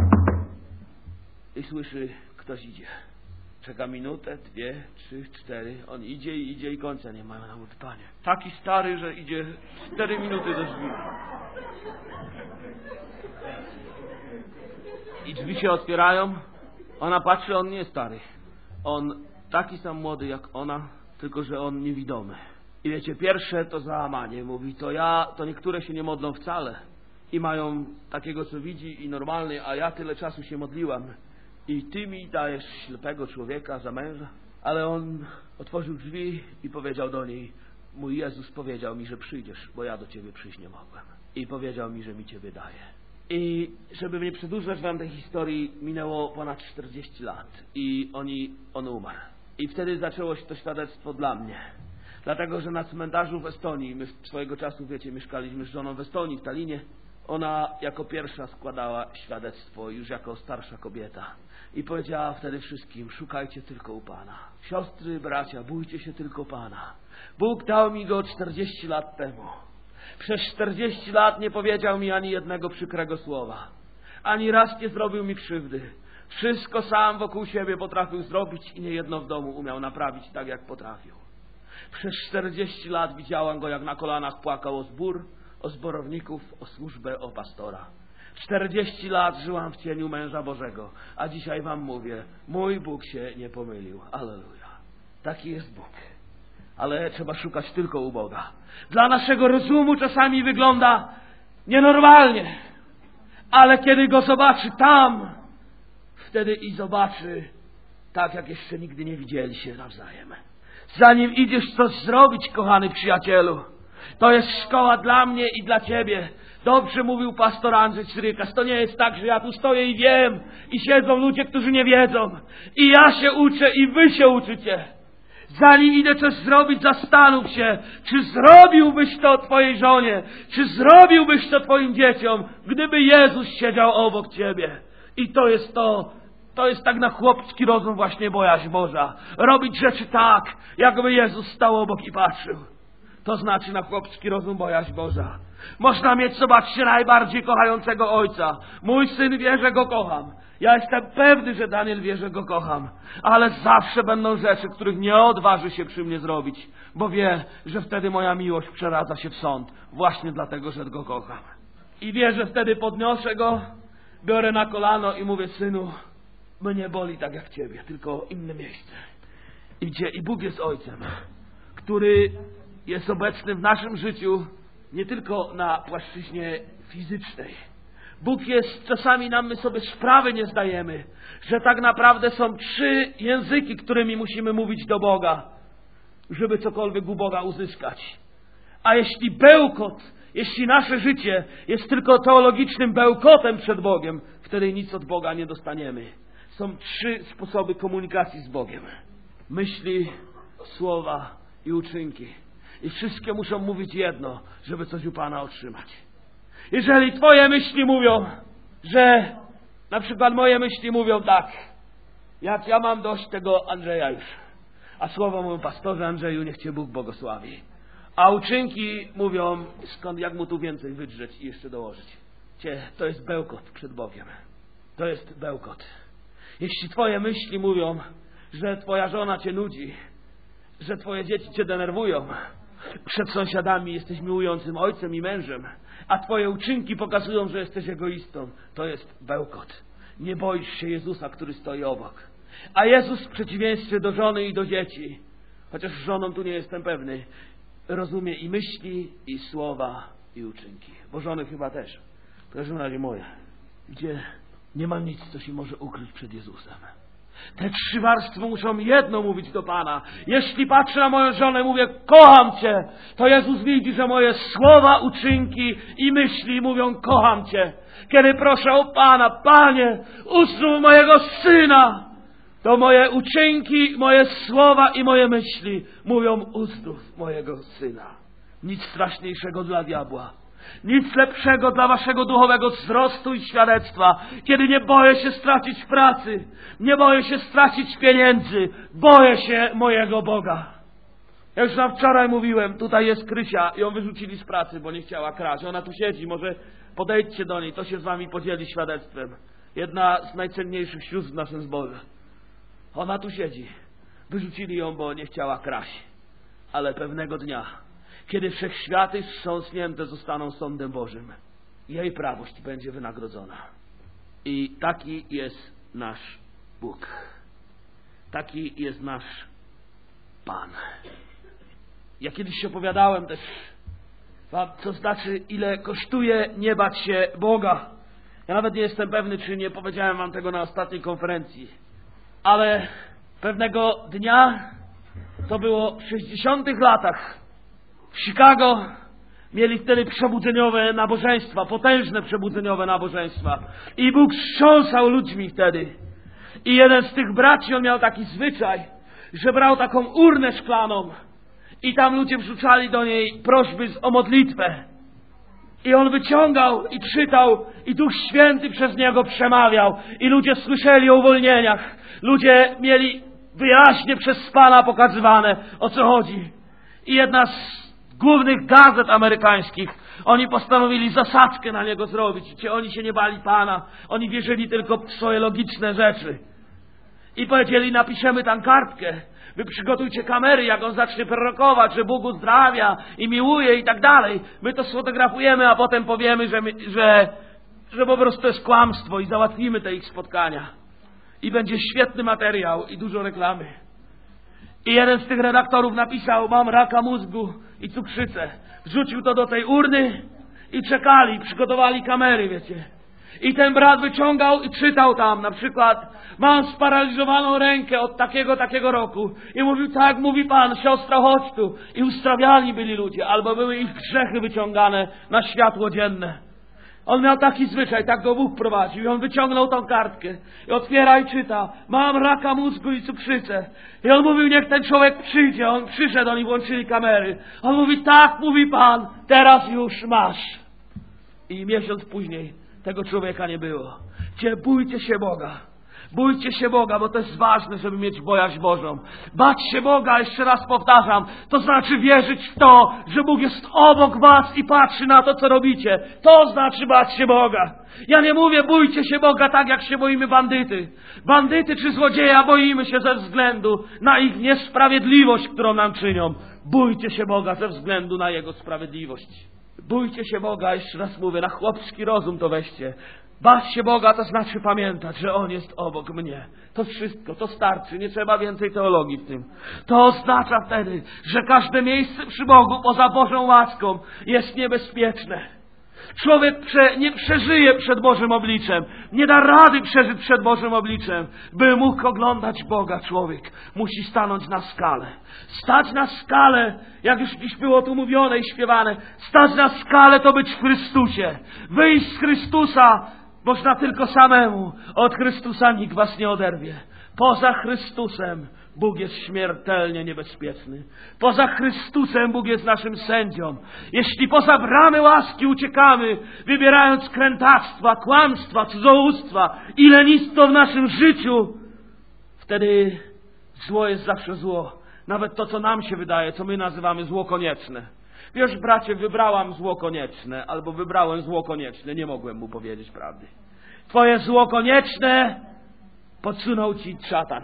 I słyszy, ktoś idzie. Czeka minutę, dwie, trzy, cztery. On idzie i idzie i końca nie ma. Na mówi: Panie, taki stary, że idzie cztery minuty do drzwi. I drzwi się otwierają. Ona patrzy, on nie jest stary. On taki sam młody jak ona, tylko że on niewidomy. I wiecie, pierwsze to załamanie. Mówi: to ja, to niektóre się nie modlą wcale. I mają takiego, co widzi i normalny, a ja tyle czasu się modliłam. I ty mi dajesz ślepego człowieka za męża? Ale on otworzył drzwi i powiedział do niej: mój Jezus powiedział mi, że przyjdziesz, bo ja do ciebie przyjść nie mogłem. I powiedział mi, że mi ciebie daje. I żeby nie przedłużać wam tej historii, minęło ponad czterdzieści lat i oni, on umarł. I wtedy zaczęło się to świadectwo dla mnie. Dlatego, że na cmentarzu w Estonii, my swojego czasu, wiecie, mieszkaliśmy z żoną w Estonii, w Tallinie, ona jako pierwsza składała świadectwo, już jako starsza kobieta. I powiedziała wtedy wszystkim: szukajcie tylko u Pana. Siostry, bracia, bójcie się tylko Pana. Bóg dał mi go czterdzieści lat temu. Przez czterdzieści lat nie powiedział mi ani jednego przykrego słowa. Ani raz nie zrobił mi krzywdy. Wszystko sam wokół siebie potrafił zrobić i niejedno w domu umiał naprawić tak, jak potrafił. Przez czterdzieści lat widziałam go, jak na kolanach płakał o zbór, o zborowników, o służbę, o pastora. czterdzieści lat żyłam w cieniu męża Bożego, a dzisiaj wam mówię, mój Bóg się nie pomylił. Alleluja. Taki jest Bóg. Ale trzeba szukać tylko u Boga. Dla naszego rozumu czasami wygląda nienormalnie, ale kiedy go zobaczy tam, wtedy i zobaczy tak, jak jeszcze nigdy nie widzieli się nawzajem. Zanim idziesz coś zrobić, kochany przyjacielu, to jest szkoła dla mnie i dla ciebie. Dobrze mówił pastor Andrzej Cyrykas. To nie jest tak, że ja tu stoję i wiem, i siedzą ludzie, którzy nie wiedzą. I ja się uczę, i wy się uczycie. Zanim idę coś zrobić, zastanów się, czy zrobiłbyś to twojej żonie, czy zrobiłbyś to twoim dzieciom, gdyby Jezus siedział obok ciebie. I to jest to, to jest tak na chłopski rozum właśnie bojaźń Boża. Robić rzeczy tak, jakby Jezus stał obok i patrzył. To znaczy na chłopski rozum bojaźń Boża. Można mieć, zobaczcie, najbardziej kochającego ojca. Mój syn wie, że go kocham. Ja jestem pewny, że Daniel wie, że go kocham. Ale zawsze będą rzeczy, których nie odważy się przy mnie zrobić, bo wie, że wtedy moja miłość przeradza się w sąd. Właśnie dlatego, że go kocham. I wie, że wtedy podniosę go, biorę na kolano i mówię: synu, mnie boli tak jak ciebie, tylko inne miejsce. I gdzie i Bóg jest ojcem, który jest obecny w naszym życiu nie tylko na płaszczyźnie fizycznej. Bóg jest, czasami nam my sobie sprawy nie zdajemy, że tak naprawdę są trzy języki, którymi musimy mówić do Boga, żeby cokolwiek u Boga uzyskać. A jeśli bełkot, jeśli nasze życie jest tylko teologicznym bełkotem przed Bogiem, wtedy nic od Boga nie dostaniemy. Są trzy sposoby komunikacji z Bogiem. Myśli, słowa i uczynki. I wszystkie muszą mówić jedno, żeby coś u Pana otrzymać. Jeżeli twoje myśli mówią, że na przykład moje myśli mówią tak: jak ja mam dość tego Andrzeja już. A słowa mówią: pastorze Andrzeju, niech cię Bóg błogosławi. A uczynki mówią: skąd, jak mu tu więcej wydrzeć i jeszcze dołożyć. Cie, to jest bełkot przed Bogiem. To jest bełkot. Jeśli twoje myśli mówią, że twoja żona cię nudzi, że twoje dzieci cię denerwują, przed sąsiadami jesteś miłującym ojcem i mężem, a twoje uczynki pokazują, że jesteś egoistą, to jest bełkot. Nie boisz się Jezusa, który stoi obok. A Jezus w przeciwieństwie do żony i do dzieci, chociaż z żoną tu nie jestem pewny, rozumie i myśli, i słowa, i uczynki. Bo żony chyba też. W każdym razie moja, gdzie nie ma nic, co się może ukryć przed Jezusem. Te trzy warstwy muszą jedno mówić do Pana. Jeśli patrzę na moją żonę, mówię: kocham Cię, to Jezus widzi, że moje słowa, uczynki i myśli mówią: kocham Cię. Kiedy proszę o Pana: Panie, uzdrów mojego syna, to moje uczynki, moje słowa i moje myśli mówią: uzdrów mojego syna. Nic straszniejszego dla diabła. Nic lepszego dla waszego duchowego wzrostu i świadectwa, kiedy nie boję się stracić pracy, nie boję się stracić pieniędzy, boję się mojego Boga. Ja już na wczoraj mówiłem, tutaj jest Krysia, ją wyrzucili z pracy, bo nie chciała kraść. Ona tu siedzi, może podejdźcie do niej, to się z wami podzieli świadectwem. Jedna z najcenniejszych sióstr w naszym zborze. Ona tu siedzi. Wyrzucili ją, bo nie chciała kraść. Ale pewnego dnia, kiedy wszechświaty wstrząsnięte zostaną sądem Bożym, jej prawość będzie wynagrodzona. I taki jest nasz Bóg. Taki jest nasz Pan. Ja kiedyś opowiadałem też wam, co znaczy, ile kosztuje nie bać się Boga. Ja nawet nie jestem pewny, czy nie powiedziałem wam tego na ostatniej konferencji. Ale Pewnego dnia, to było w sześćdziesiątych latach, w Chicago mieli wtedy przebudzeniowe nabożeństwa, potężne przebudzeniowe nabożeństwa. I Bóg wstrząsał ludźmi wtedy. I jeden z tych braci, on miał taki zwyczaj, że brał taką urnę szklaną i tam ludzie wrzucali do niej prośby o modlitwę. I on wyciągał i czytał i Duch Święty przez niego przemawiał. I ludzie słyszeli o uwolnieniach. Ludzie mieli wyraźnie przez Pana pokazywane, o co chodzi. I jedna z głównych gazet amerykańskich, oni postanowili zasadzkę na niego zrobić. Gdzie oni się nie bali Pana. Oni wierzyli tylko w swoje logiczne rzeczy. I powiedzieli, napiszemy tam kartkę. Wy przygotujcie kamery, jak on zacznie prorokować, że Bóg uzdrawia i miłuje i tak dalej. My to sfotografujemy, a potem powiemy, że, my, że, że po prostu to jest kłamstwo i załatwimy te ich spotkania. I będzie świetny materiał i dużo reklamy. I jeden z tych redaktorów napisał, mam raka mózgu i cukrzycę. Wrzucił to do tej urny i czekali, przygotowali kamery, wiecie. I ten brat wyciągał i czytał tam, na przykład, mam sparaliżowaną rękę od takiego, takiego roku. I mówił, tak, mówi Pan, siostra, chodź tu. I ustrawiani byli ludzie, albo były ich grzechy wyciągane na światło dzienne. On miał taki zwyczaj, tak go Bóg prowadził. I on wyciągnął tą kartkę i otwiera i czyta, mam raka mózgu i cukrzycę. I on mówił, niech ten człowiek przyjdzie. On przyszedł, oni włączyli kamery. On mówi, tak, mówi Pan, teraz już masz. I miesiąc później tego człowieka nie było. Gdzie bójcie się Boga. Bójcie się Boga, bo to jest ważne, żeby mieć bojaźń Bożą. Bać się Boga, jeszcze raz powtarzam, to znaczy wierzyć w to, że Bóg jest obok was i patrzy na to, co robicie. To znaczy bać się Boga. Ja nie mówię, bójcie się Boga tak, jak się boimy bandyty. Bandyty czy złodzieja boimy się ze względu na ich niesprawiedliwość, którą nam czynią. Bójcie się Boga ze względu na Jego sprawiedliwość. Bójcie się Boga, jeszcze raz mówię, na chłopski rozum to weźcie. Bać się Boga to znaczy pamiętać, że On jest obok mnie. To wszystko, to starczy, nie trzeba więcej teologii w tym. To oznacza wtedy, że każde miejsce przy Bogu poza Bożą łaską jest niebezpieczne. Człowiek prze, nie przeżyje przed Bożym obliczem, nie da rady przeżyć przed Bożym obliczem. By mógł oglądać Boga, człowiek musi stanąć na skale. Stać na skale, jak już dziś było tu mówione i śpiewane, stać na skale to być w Chrystusie. Wyjść z Chrystusa można tylko samemu. Od Chrystusa nikt was nie oderwie. Poza Chrystusem Bóg jest śmiertelnie niebezpieczny. Poza Chrystusem Bóg jest naszym sędzią. Jeśli poza bramy łaski uciekamy, wybierając krętactwa, kłamstwa, cudzołóstwa i lenistwo w naszym życiu, wtedy zło jest zawsze zło. Nawet to, co nam się wydaje, co my nazywamy zło konieczne. Wiesz, bracie, wybrałam zło konieczne, albo wybrałem zło konieczne, nie mogłem mu powiedzieć prawdy. Twoje zło konieczne podsunął ci szatan.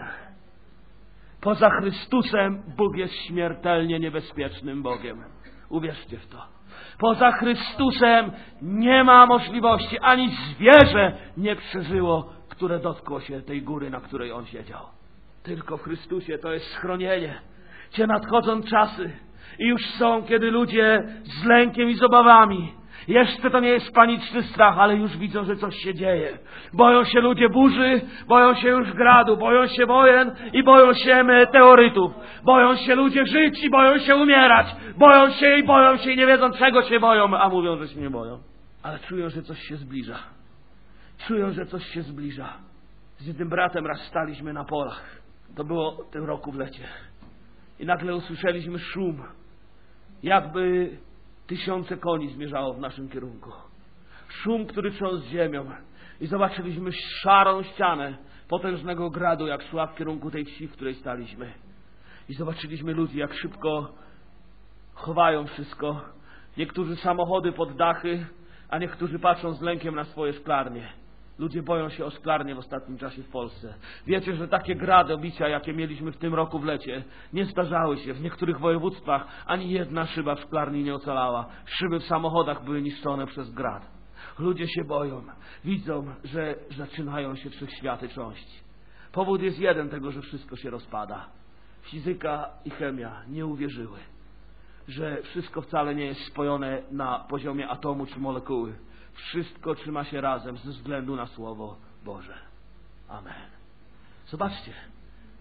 Poza Chrystusem Bóg jest śmiertelnie niebezpiecznym Bogiem. Uwierzcie w to. Poza Chrystusem nie ma możliwości, ani zwierzę nie przeżyło, które dotkło się tej góry, na której on siedział. Tylko w Chrystusie to jest schronienie. Gdzie nadchodzą czasy i już są, kiedy ludzie z lękiem i z obawami, jeszcze to nie jest paniczny strach, ale już widzą, że coś się dzieje. Boją się ludzie burzy, boją się już gradu, boją się wojen i boją się meteorytów. Boją się ludzie żyć i boją się umierać. Boją się i boją się i nie wiedzą, czego się boją, a mówią, że się nie boją. Ale czują, że coś się zbliża. Czują, że coś się zbliża. Z jednym bratem raz staliśmy na polach. To było w tym roku w lecie. I nagle usłyszeliśmy szum. Jakby tysiące koni zmierzało w naszym kierunku. Szum, który trząsł ziemią. I zobaczyliśmy szarą ścianę potężnego gradu, jak szła w kierunku tej wsi, w której staliśmy. I zobaczyliśmy ludzi, jak szybko chowają wszystko. Niektórzy samochody pod dachy, a niektórzy patrzą z lękiem na swoje szklarnie. Ludzie boją się o szklarnie w ostatnim czasie w Polsce. Wiecie, że takie grady obicia, jakie mieliśmy w tym roku w lecie, nie zdarzały się. W niektórych województwach ani jedna szyba w szklarni nie ocalała. Szyby w samochodach były niszczone przez grad. Ludzie się boją. Widzą, że zaczynają się wszechświaty trząść. Powód jest jeden tego, że wszystko się rozpada. Fizyka i chemia nie uwierzyły, że wszystko wcale nie jest spojone na poziomie atomu czy molekuły. Wszystko trzyma się razem ze względu na Słowo Boże. Amen. Zobaczcie,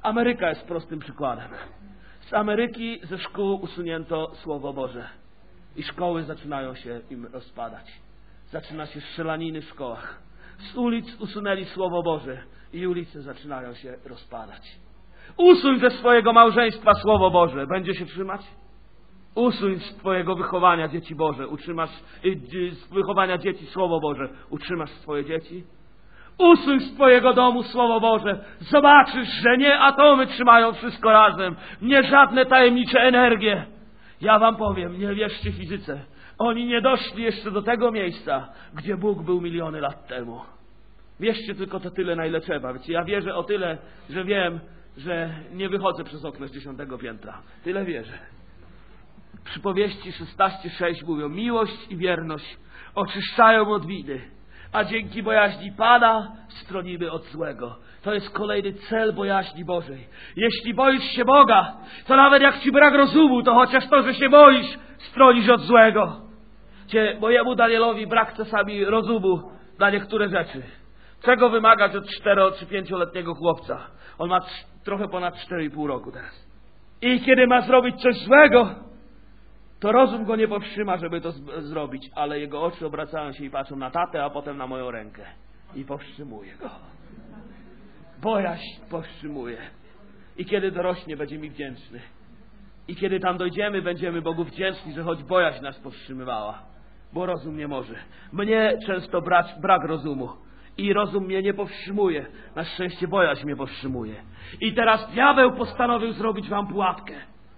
Ameryka jest prostym przykładem. Z Ameryki, ze szkół usunięto Słowo Boże. I szkoły zaczynają się im rozpadać. Zaczyna się strzelaniny w szkołach. Z ulic usunęli Słowo Boże i ulice zaczynają się rozpadać. Usuń ze swojego małżeństwa Słowo Boże. Będzie się trzymać? Usuń z twojego wychowania dzieci Boże. Utrzymasz, z wychowania dzieci Słowo Boże. Utrzymasz swoje dzieci? Usuń z twojego domu Słowo Boże. Zobaczysz, że nie atomy trzymają wszystko razem. Nie żadne tajemnicze energie. Ja wam powiem, nie wierzcie fizyce. Oni nie doszli jeszcze do tego miejsca, gdzie Bóg był miliony lat temu. Wierzcie tylko to tyle, na ile trzeba. Wiecie, ja wierzę o tyle, że wiem, że nie wychodzę przez okno z dziesiątego piętra. Tyle wierzę. Przypowieści szesnaście sześć mówią: miłość i wierność oczyszczają od winy, a dzięki bojaźni Pana stronimy od złego. To jest kolejny cel bojaźni Bożej. Jeśli boisz się Boga, to nawet jak ci brak rozumu, to chociaż to, że się boisz, stronisz od złego. Cie, mojemu Danielowi brak czasami rozumu na niektóre rzeczy. Czego wymagać od cztero czy pięcioletniego chłopca? On ma trochę ponad cztery i pół roku teraz. I kiedy ma zrobić coś złego, to rozum go nie powstrzyma, żeby to z- zrobić, ale jego oczy obracają się i patrzą na tatę, a potem na moją rękę. I powstrzymuje go. Bojaźń powstrzymuje. I kiedy dorośnie, będzie mi wdzięczny. I kiedy tam dojdziemy, będziemy Bogu wdzięczni, że choć bojaźń nas powstrzymywała. Bo rozum nie może. Mnie często brak, brak rozumu. I rozum mnie nie powstrzymuje. Na szczęście bojaźń mnie powstrzymuje. I teraz diabeł postanowił zrobić wam pułapkę.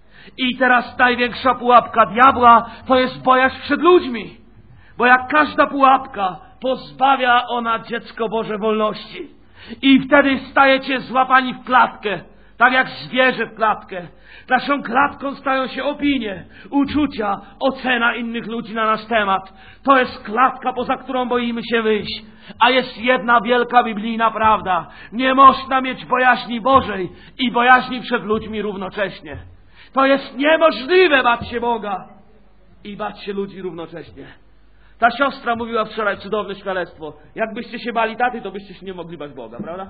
I teraz największa pułapka diabła to jest bojaźń przed ludźmi. Bo jak każda pułapka, pozbawia ona dziecko Boże wolności. I wtedy stajecie złapani w klatkę. Tak jak zwierzę w klatkę. Naszą klatką stają się opinie, uczucia, ocena innych ludzi na nasz temat. To jest klatka, poza którą boimy się wyjść. A jest jedna wielka biblijna prawda. Nie można mieć bojaźni Bożej i bojaźni przed ludźmi równocześnie. To jest niemożliwe bać się Boga i bać się ludzi równocześnie. Ta siostra mówiła wczoraj cudowne świadectwo. Jakbyście się bali taty, to byście się nie mogli bać Boga, prawda?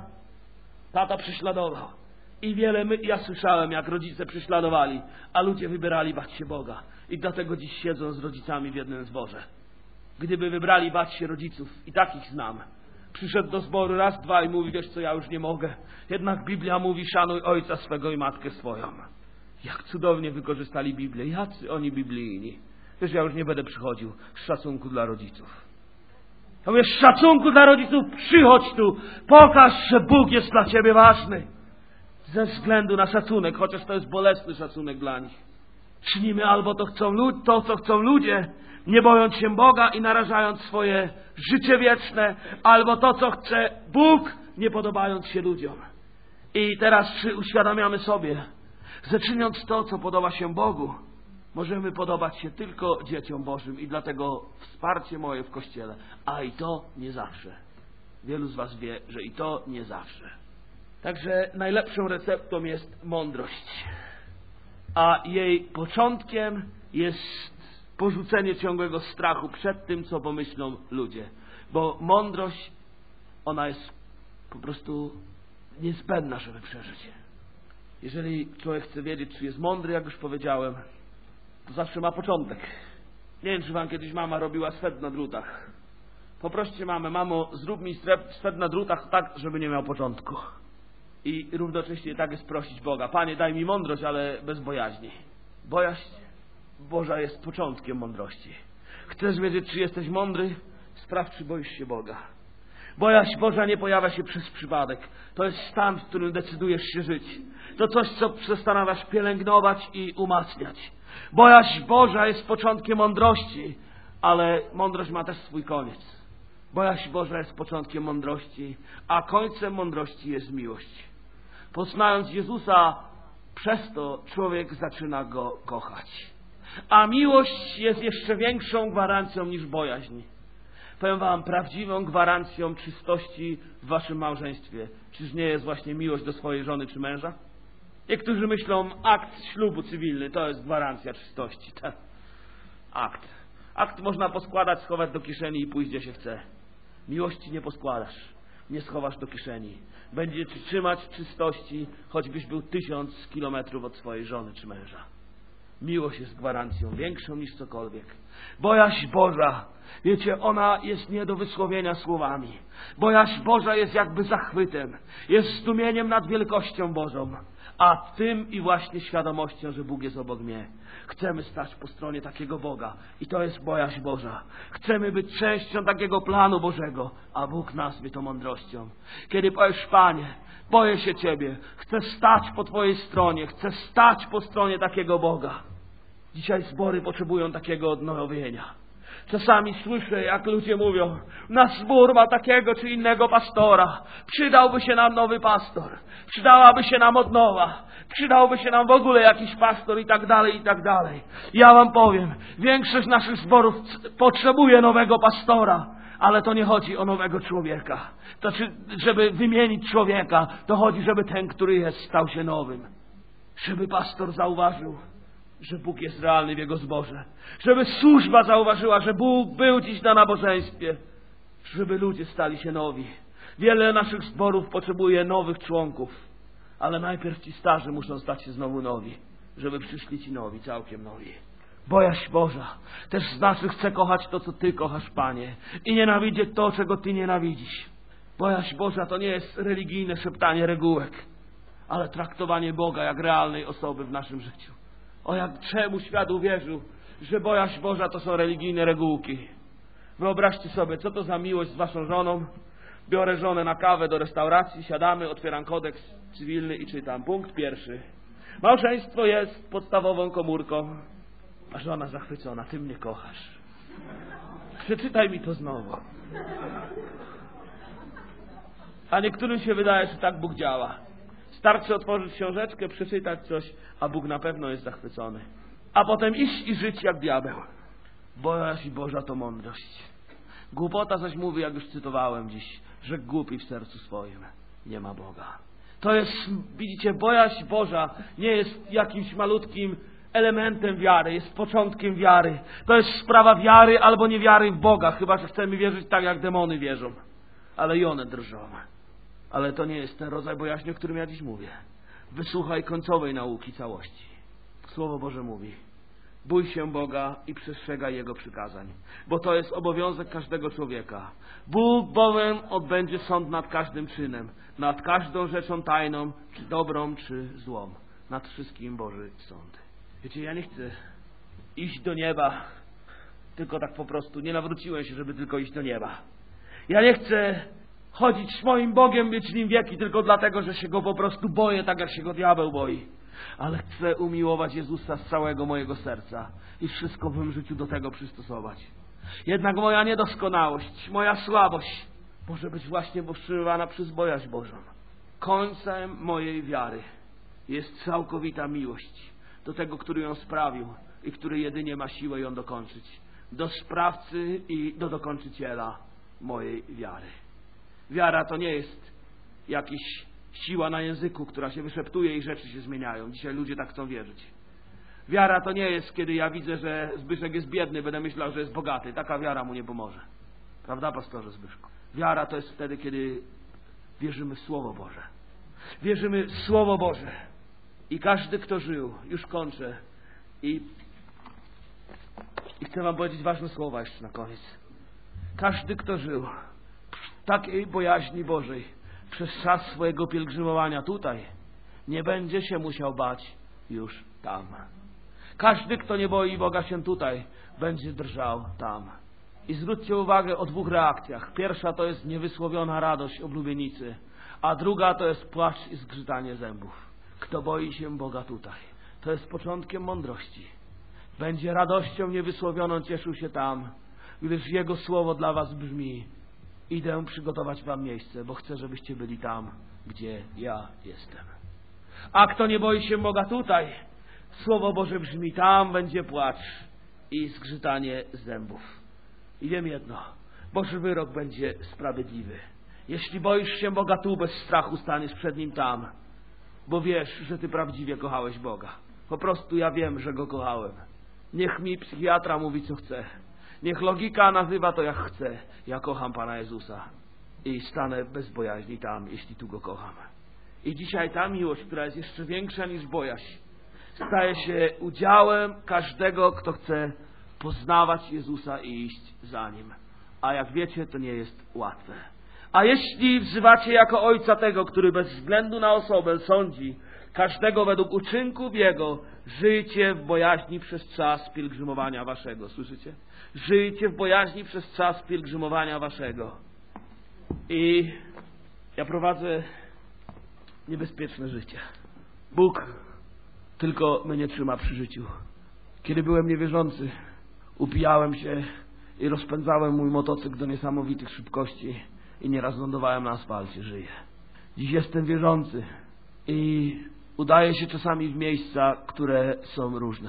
Tata prześladował. I wiele my, ja słyszałem, jak rodzice prześladowali, a ludzie wybierali bać się Boga. I dlatego dziś siedzą z rodzicami w jednym zborze. Gdyby wybrali bać się rodziców, i takich znam. Przyszedł do zboru raz, dwa i mówi: wiesz co, ja już nie mogę. Jednak Biblia mówi: szanuj ojca swego i matkę swoją. Jak cudownie wykorzystali Biblię. Jacy oni biblijni. Wiesz, ja już nie będę przychodził z szacunku dla rodziców. Ja mówię: z szacunku dla rodziców przychodź tu. Pokaż, że Bóg jest dla ciebie ważny. Ze względu na szacunek, chociaż to jest bolesny szacunek dla nich. Czynimy albo to, chcą lud- to, co chcą ludzie, nie bojąc się Boga i narażając swoje życie wieczne, albo to, co chce Bóg, nie podobając się ludziom. I teraz uświadamiamy sobie, że czyniąc to, co podoba się Bogu, możemy podobać się tylko dzieciom Bożym i dlatego wsparcie moje w Kościele. A i to nie zawsze. Wielu z was wie, że i to nie zawsze. Także najlepszą receptą jest mądrość. A jej początkiem jest porzucenie ciągłego strachu przed tym, co pomyślą ludzie. Bo mądrość, ona jest po prostu niezbędna, żeby przeżyć. Jeżeli człowiek chce wiedzieć, czy jest mądry, jak już powiedziałem, to zawsze ma początek. Nie wiem, czy wam kiedyś mama robiła swet na drutach. Poproście mamę: mamo, zrób mi swet na drutach tak, żeby nie miał początku. I równocześnie tak jest prosić Boga: Panie, daj mi mądrość, ale bez bojaźni. Bojaźń Boża jest początkiem mądrości. Chcesz wiedzieć, czy jesteś mądry? Sprawdź, czy boisz się Boga. Bojaźń Boża nie pojawia się przez przypadek. To jest stan, w którym decydujesz się żyć. To coś, co przestanawiasz pielęgnować i umacniać. Bojaźń Boża jest początkiem mądrości, ale mądrość ma też swój koniec. Bojaźń Boża jest początkiem mądrości, a końcem mądrości jest miłość. Poznając Jezusa, przez to człowiek zaczyna Go kochać. A miłość jest jeszcze większą gwarancją niż bojaźń. Powiem wam, prawdziwą gwarancją czystości w waszym małżeństwie. Czyż nie jest właśnie miłość do swojej żony czy męża? Niektórzy myślą, akt ślubu cywilny to jest gwarancja czystości. Tak. Akt. Akt można poskładać, schować do kieszeni i pójść gdzie się chce. Miłości nie poskładasz. nie schowasz do kieszeni. Będzie ci trzymać w czystości, choćbyś był tysiąc kilometrów od swojej żony czy męża. Miłość jest gwarancją większą niż cokolwiek. Bojaźń Boża, wiecie, ona jest nie do wysłowienia słowami. Bojaźń Boża jest jakby zachwytem, jest zdumieniem nad wielkością Bożą, a tym i właśnie świadomością, że Bóg jest obok mnie. Chcemy stać po stronie takiego Boga i to jest bojaźń Boża. Chcemy być częścią takiego planu Bożego, a Bóg nazwie to mądrością. Kiedy powiesz, Panie, boję się Ciebie, chcę stać po Twojej stronie, chcę stać po stronie takiego Boga. Dzisiaj zbory potrzebują takiego odnowienia. Czasami słyszę, jak ludzie mówią, nasz zbór ma takiego czy innego pastora, przydałby się nam nowy pastor, przydałaby się nam odnowa, przydałby się nam w ogóle jakiś pastor i tak dalej, i tak dalej. Ja wam powiem, większość naszych zborów potrzebuje nowego pastora, ale to nie chodzi o nowego człowieka. To czy, żeby wymienić człowieka, to chodzi, żeby ten, który jest, stał się nowym. Żeby pastor zauważył, że Bóg jest realny w jego zborze. Żeby służba zauważyła, że Bóg był dziś na nabożeństwie. Żeby ludzie stali się nowi. Wiele naszych zborów potrzebuje nowych członków, ale najpierw ci starzy muszą stać się znowu nowi, żeby przyszli ci nowi, całkiem nowi. Bojaźń Boża też znaczy chcę kochać to, co Ty kochasz, Panie, i nienawidzieć to, czego Ty nienawidzisz. Bojaźń Boża to nie jest religijne szeptanie regułek, ale traktowanie Boga jak realnej osoby w naszym życiu. O, jak czemu świat uwierzył, że bojaźń Boża to są religijne regułki. Wyobraźcie sobie, co to za miłość z waszą żoną. Biorę żonę na kawę do restauracji, siadamy, otwieram kodeks cywilny i czytam. Punkt pierwszy. Małżeństwo jest podstawową komórką. A żona zachwycona, Ty mnie kochasz. Przeczytaj mi to znowu. A niektórym się wydaje, że tak Bóg działa. Starczy otworzyć książeczkę, przeczytać coś, a Bóg na pewno jest zachwycony. A potem iść i żyć jak diabeł. Bojaźń Boża to mądrość. Głupota zaś mówi, jak już cytowałem dziś, że głupi w sercu swoim nie ma Boga. To jest, widzicie, bojaźń Boża nie jest jakimś malutkim elementem wiary, jest początkiem wiary. To jest sprawa wiary albo niewiary w Boga, chyba że chcemy wierzyć tak, jak demony wierzą. Ale i one drżą. Ale to nie jest ten rodzaj bojaźni, o którym ja dziś mówię. Wysłuchaj końcowej nauki całości. Słowo Boże mówi: bój się Boga i przestrzegaj Jego przykazań, bo to jest obowiązek każdego człowieka. Bóg bowiem odbędzie sąd nad każdym czynem, nad każdą rzeczą tajną, czy dobrą, czy złą. Nad wszystkim Boży sąd. Wiecie, ja nie chcę iść do nieba tylko tak po prostu. Nie nawróciłem się, żeby tylko iść do nieba. Ja nie chcę chodzić z moim Bogiem, być nim wieki tylko dlatego, że się Go po prostu boję, tak jak się Go diabeł boi. Ale chcę umiłować Jezusa z całego mojego serca i wszystko w moim życiu do tego przystosować. Jednak moja niedoskonałość, moja słabość może być właśnie powstrzymywana przez bojaźń Bożą. Końcem mojej wiary jest całkowita miłość do tego, który ją sprawił i który jedynie ma siłę ją dokończyć. Do sprawcy i do dokończyciela mojej wiary. Wiara to nie jest jakiś siła na języku, która się wyszeptuje i rzeczy się zmieniają. Dzisiaj ludzie tak chcą wierzyć. Wiara to nie jest, kiedy ja widzę, że Zbyszek jest biedny, będę myślał, że jest bogaty. Taka wiara mu nie pomoże. Prawda, pastorze Zbyszku? Wiara to jest wtedy, kiedy wierzymy w Słowo Boże. Wierzymy w Słowo Boże. I każdy, kto żył, już kończę. I, i chcę wam powiedzieć ważne słowa jeszcze na koniec. Każdy, kto żył w takiej bojaźni Bożej przez czas swojego pielgrzymowania tutaj, nie będzie się musiał bać już tam. Każdy, kto nie boi Boga się tutaj, będzie drżał tam. I zwróćcie uwagę o dwóch reakcjach. Pierwsza to jest niewysłowiona radość oblubienicy, a druga to jest płacz i zgrzytanie zębów. Kto boi się Boga tutaj, to jest początkiem mądrości. Będzie radością niewysłowioną cieszył się tam, gdyż Jego słowo dla was brzmi: idę przygotować wam miejsce, bo chcę, żebyście byli tam, gdzie ja jestem. A kto nie boi się Boga tutaj, Słowo Boże brzmi: tam będzie płacz i zgrzytanie zębów. I wiem jedno, Boży wyrok będzie sprawiedliwy. Jeśli boisz się Boga tu, bez strachu staniesz przed Nim tam, bo wiesz, że ty prawdziwie kochałeś Boga. Po prostu ja wiem, że Go kochałem. Niech mi psychiatra mówi, co chce. Niech logika nazywa to, jak chce. Ja kocham Pana Jezusa. i stanę bez bojaźni tam, jeśli tu Go kocham. I dzisiaj ta miłość, która jest jeszcze większa niż bojaźń, staje się udziałem każdego, kto chce poznawać Jezusa i iść za Nim. A jak wiecie, to nie jest łatwe. A jeśli wzywacie jako Ojca tego, który bez względu na osobę sądzi każdego według uczynków Jego, żyjcie w bojaźni przez czas pielgrzymowania waszego. Słyszycie? Żyjcie w bojaźni przez czas pielgrzymowania waszego. I ja prowadzę niebezpieczne życie. Bóg tylko mnie trzyma przy życiu. Kiedy byłem niewierzący, upijałem się i rozpędzałem mój motocykl do niesamowitych szybkości i nieraz lądowałem na asfalcie. Żyję. Dziś jestem wierzący i udaję się czasami w miejsca, które są różne.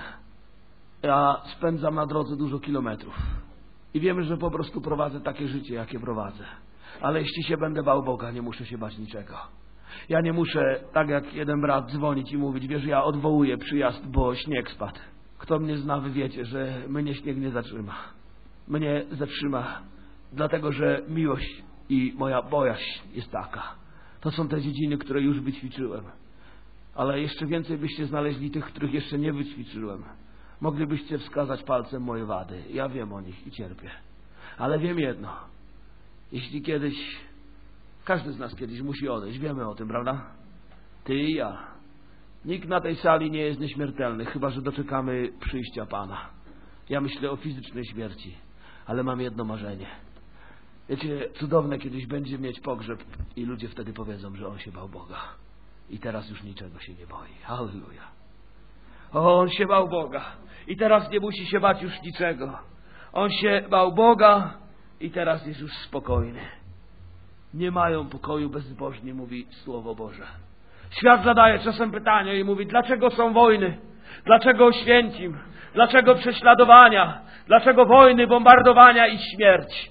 Ja spędzam na drodze dużo kilometrów i wiem, że po prostu prowadzę takie życie, jakie prowadzę. Ale jeśli się będę bał Boga, nie muszę się bać niczego. Ja nie muszę, tak jak jeden brat, dzwonić i mówić, wiesz, ja odwołuję przyjazd, bo śnieg spadł. Kto mnie zna, wy wiecie, że mnie śnieg nie zatrzyma. Mnie zatrzyma, dlatego że miłość i moja bojaźń jest taka. To są te dziedziny, które już wyćwiczyłem. Ale jeszcze więcej byście znaleźli tych, których jeszcze nie wyćwiczyłem. Moglibyście wskazać palcem moje wady. Ja wiem o nich i cierpię. Ale wiem jedno. Jeśli kiedyś, każdy z nas kiedyś musi odejść, wiemy o tym, prawda? Ty i ja. Nikt na tej sali nie jest nieśmiertelny, chyba że doczekamy przyjścia Pana. Ja myślę o fizycznej śmierci, ale mam jedno marzenie. Wiecie, cudowne kiedyś będzie mieć pogrzeb i ludzie wtedy powiedzą, że on się bał Boga. I teraz już niczego się nie boi. Halleluja. O, on się bał Boga. I teraz nie musi się bać już niczego. On się bał Boga i teraz jest już spokojny. Nie mają pokoju bezbożni, mówi Słowo Boże. Świat zadaje czasem pytanie i mówi, dlaczego są wojny? Dlaczego Oświęcim? Dlaczego prześladowania? Dlaczego wojny, bombardowania i śmierć?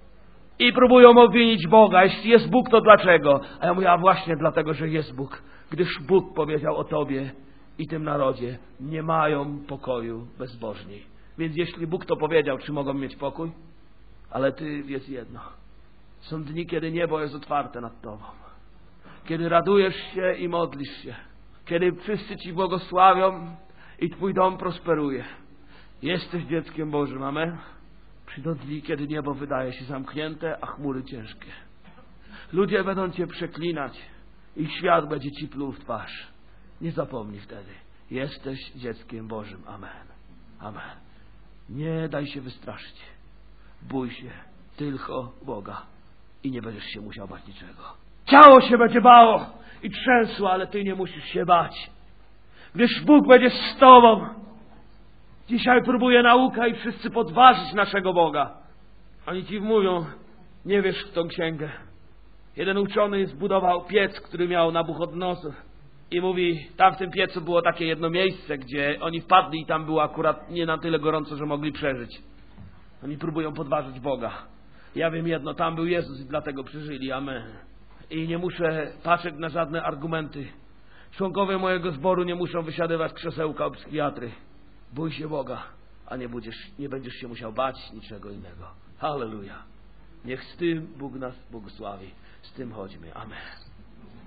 I próbują obwinić Boga. Jeśli jest Bóg, to dlaczego? A ja mówię, a właśnie dlatego, że jest Bóg. Gdyż Bóg powiedział o tobie i tym narodzie, nie mają pokoju bezbożni. Więc jeśli Bóg to powiedział, czy mogą mieć pokój? Ale ty wiedz jedno. Są dni, kiedy niebo jest otwarte nad tobą. Kiedy radujesz się i modlisz się. Kiedy wszyscy ci błogosławią i twój dom prosperuje. Jesteś dzieckiem Bożym. Amen. Przyjdą dni, kiedy niebo wydaje się zamknięte, a chmury ciężkie. Ludzie będą cię przeklinać. Ich świat będzie ci pluł w twarz. Nie zapomnij wtedy. Jesteś dzieckiem Bożym. Amen. Amen. Nie daj się wystraszyć. Bój się tylko Boga i nie będziesz się musiał bać niczego. Ciało się będzie bało i trzęsło, ale ty nie musisz się bać. Gdyż Bóg będzie z tobą. Dzisiaj próbuje nauka i wszyscy podważyć naszego Boga. Oni ci mówią, nie wiesz w tą księgę. Jeden uczony zbudował piec, który miał Nabuchodnosor. I mówi, tam w tym piecu było takie jedno miejsce, gdzie oni wpadli i tam było akurat nie na tyle gorąco, że mogli przeżyć. Oni próbują podważyć Boga. Ja wiem jedno, tam był Jezus i dlatego przeżyli. Amen. I nie muszę patrzeć na żadne argumenty. Członkowie mojego zboru nie muszą wysiadywać z krzesełka u psychiatry. Bój się Boga, a nie, będziesz, nie będziesz się musiał bać niczego innego. Halleluja. Niech z tym Bóg nas błogosławi. Z tym chodźmy. Amen.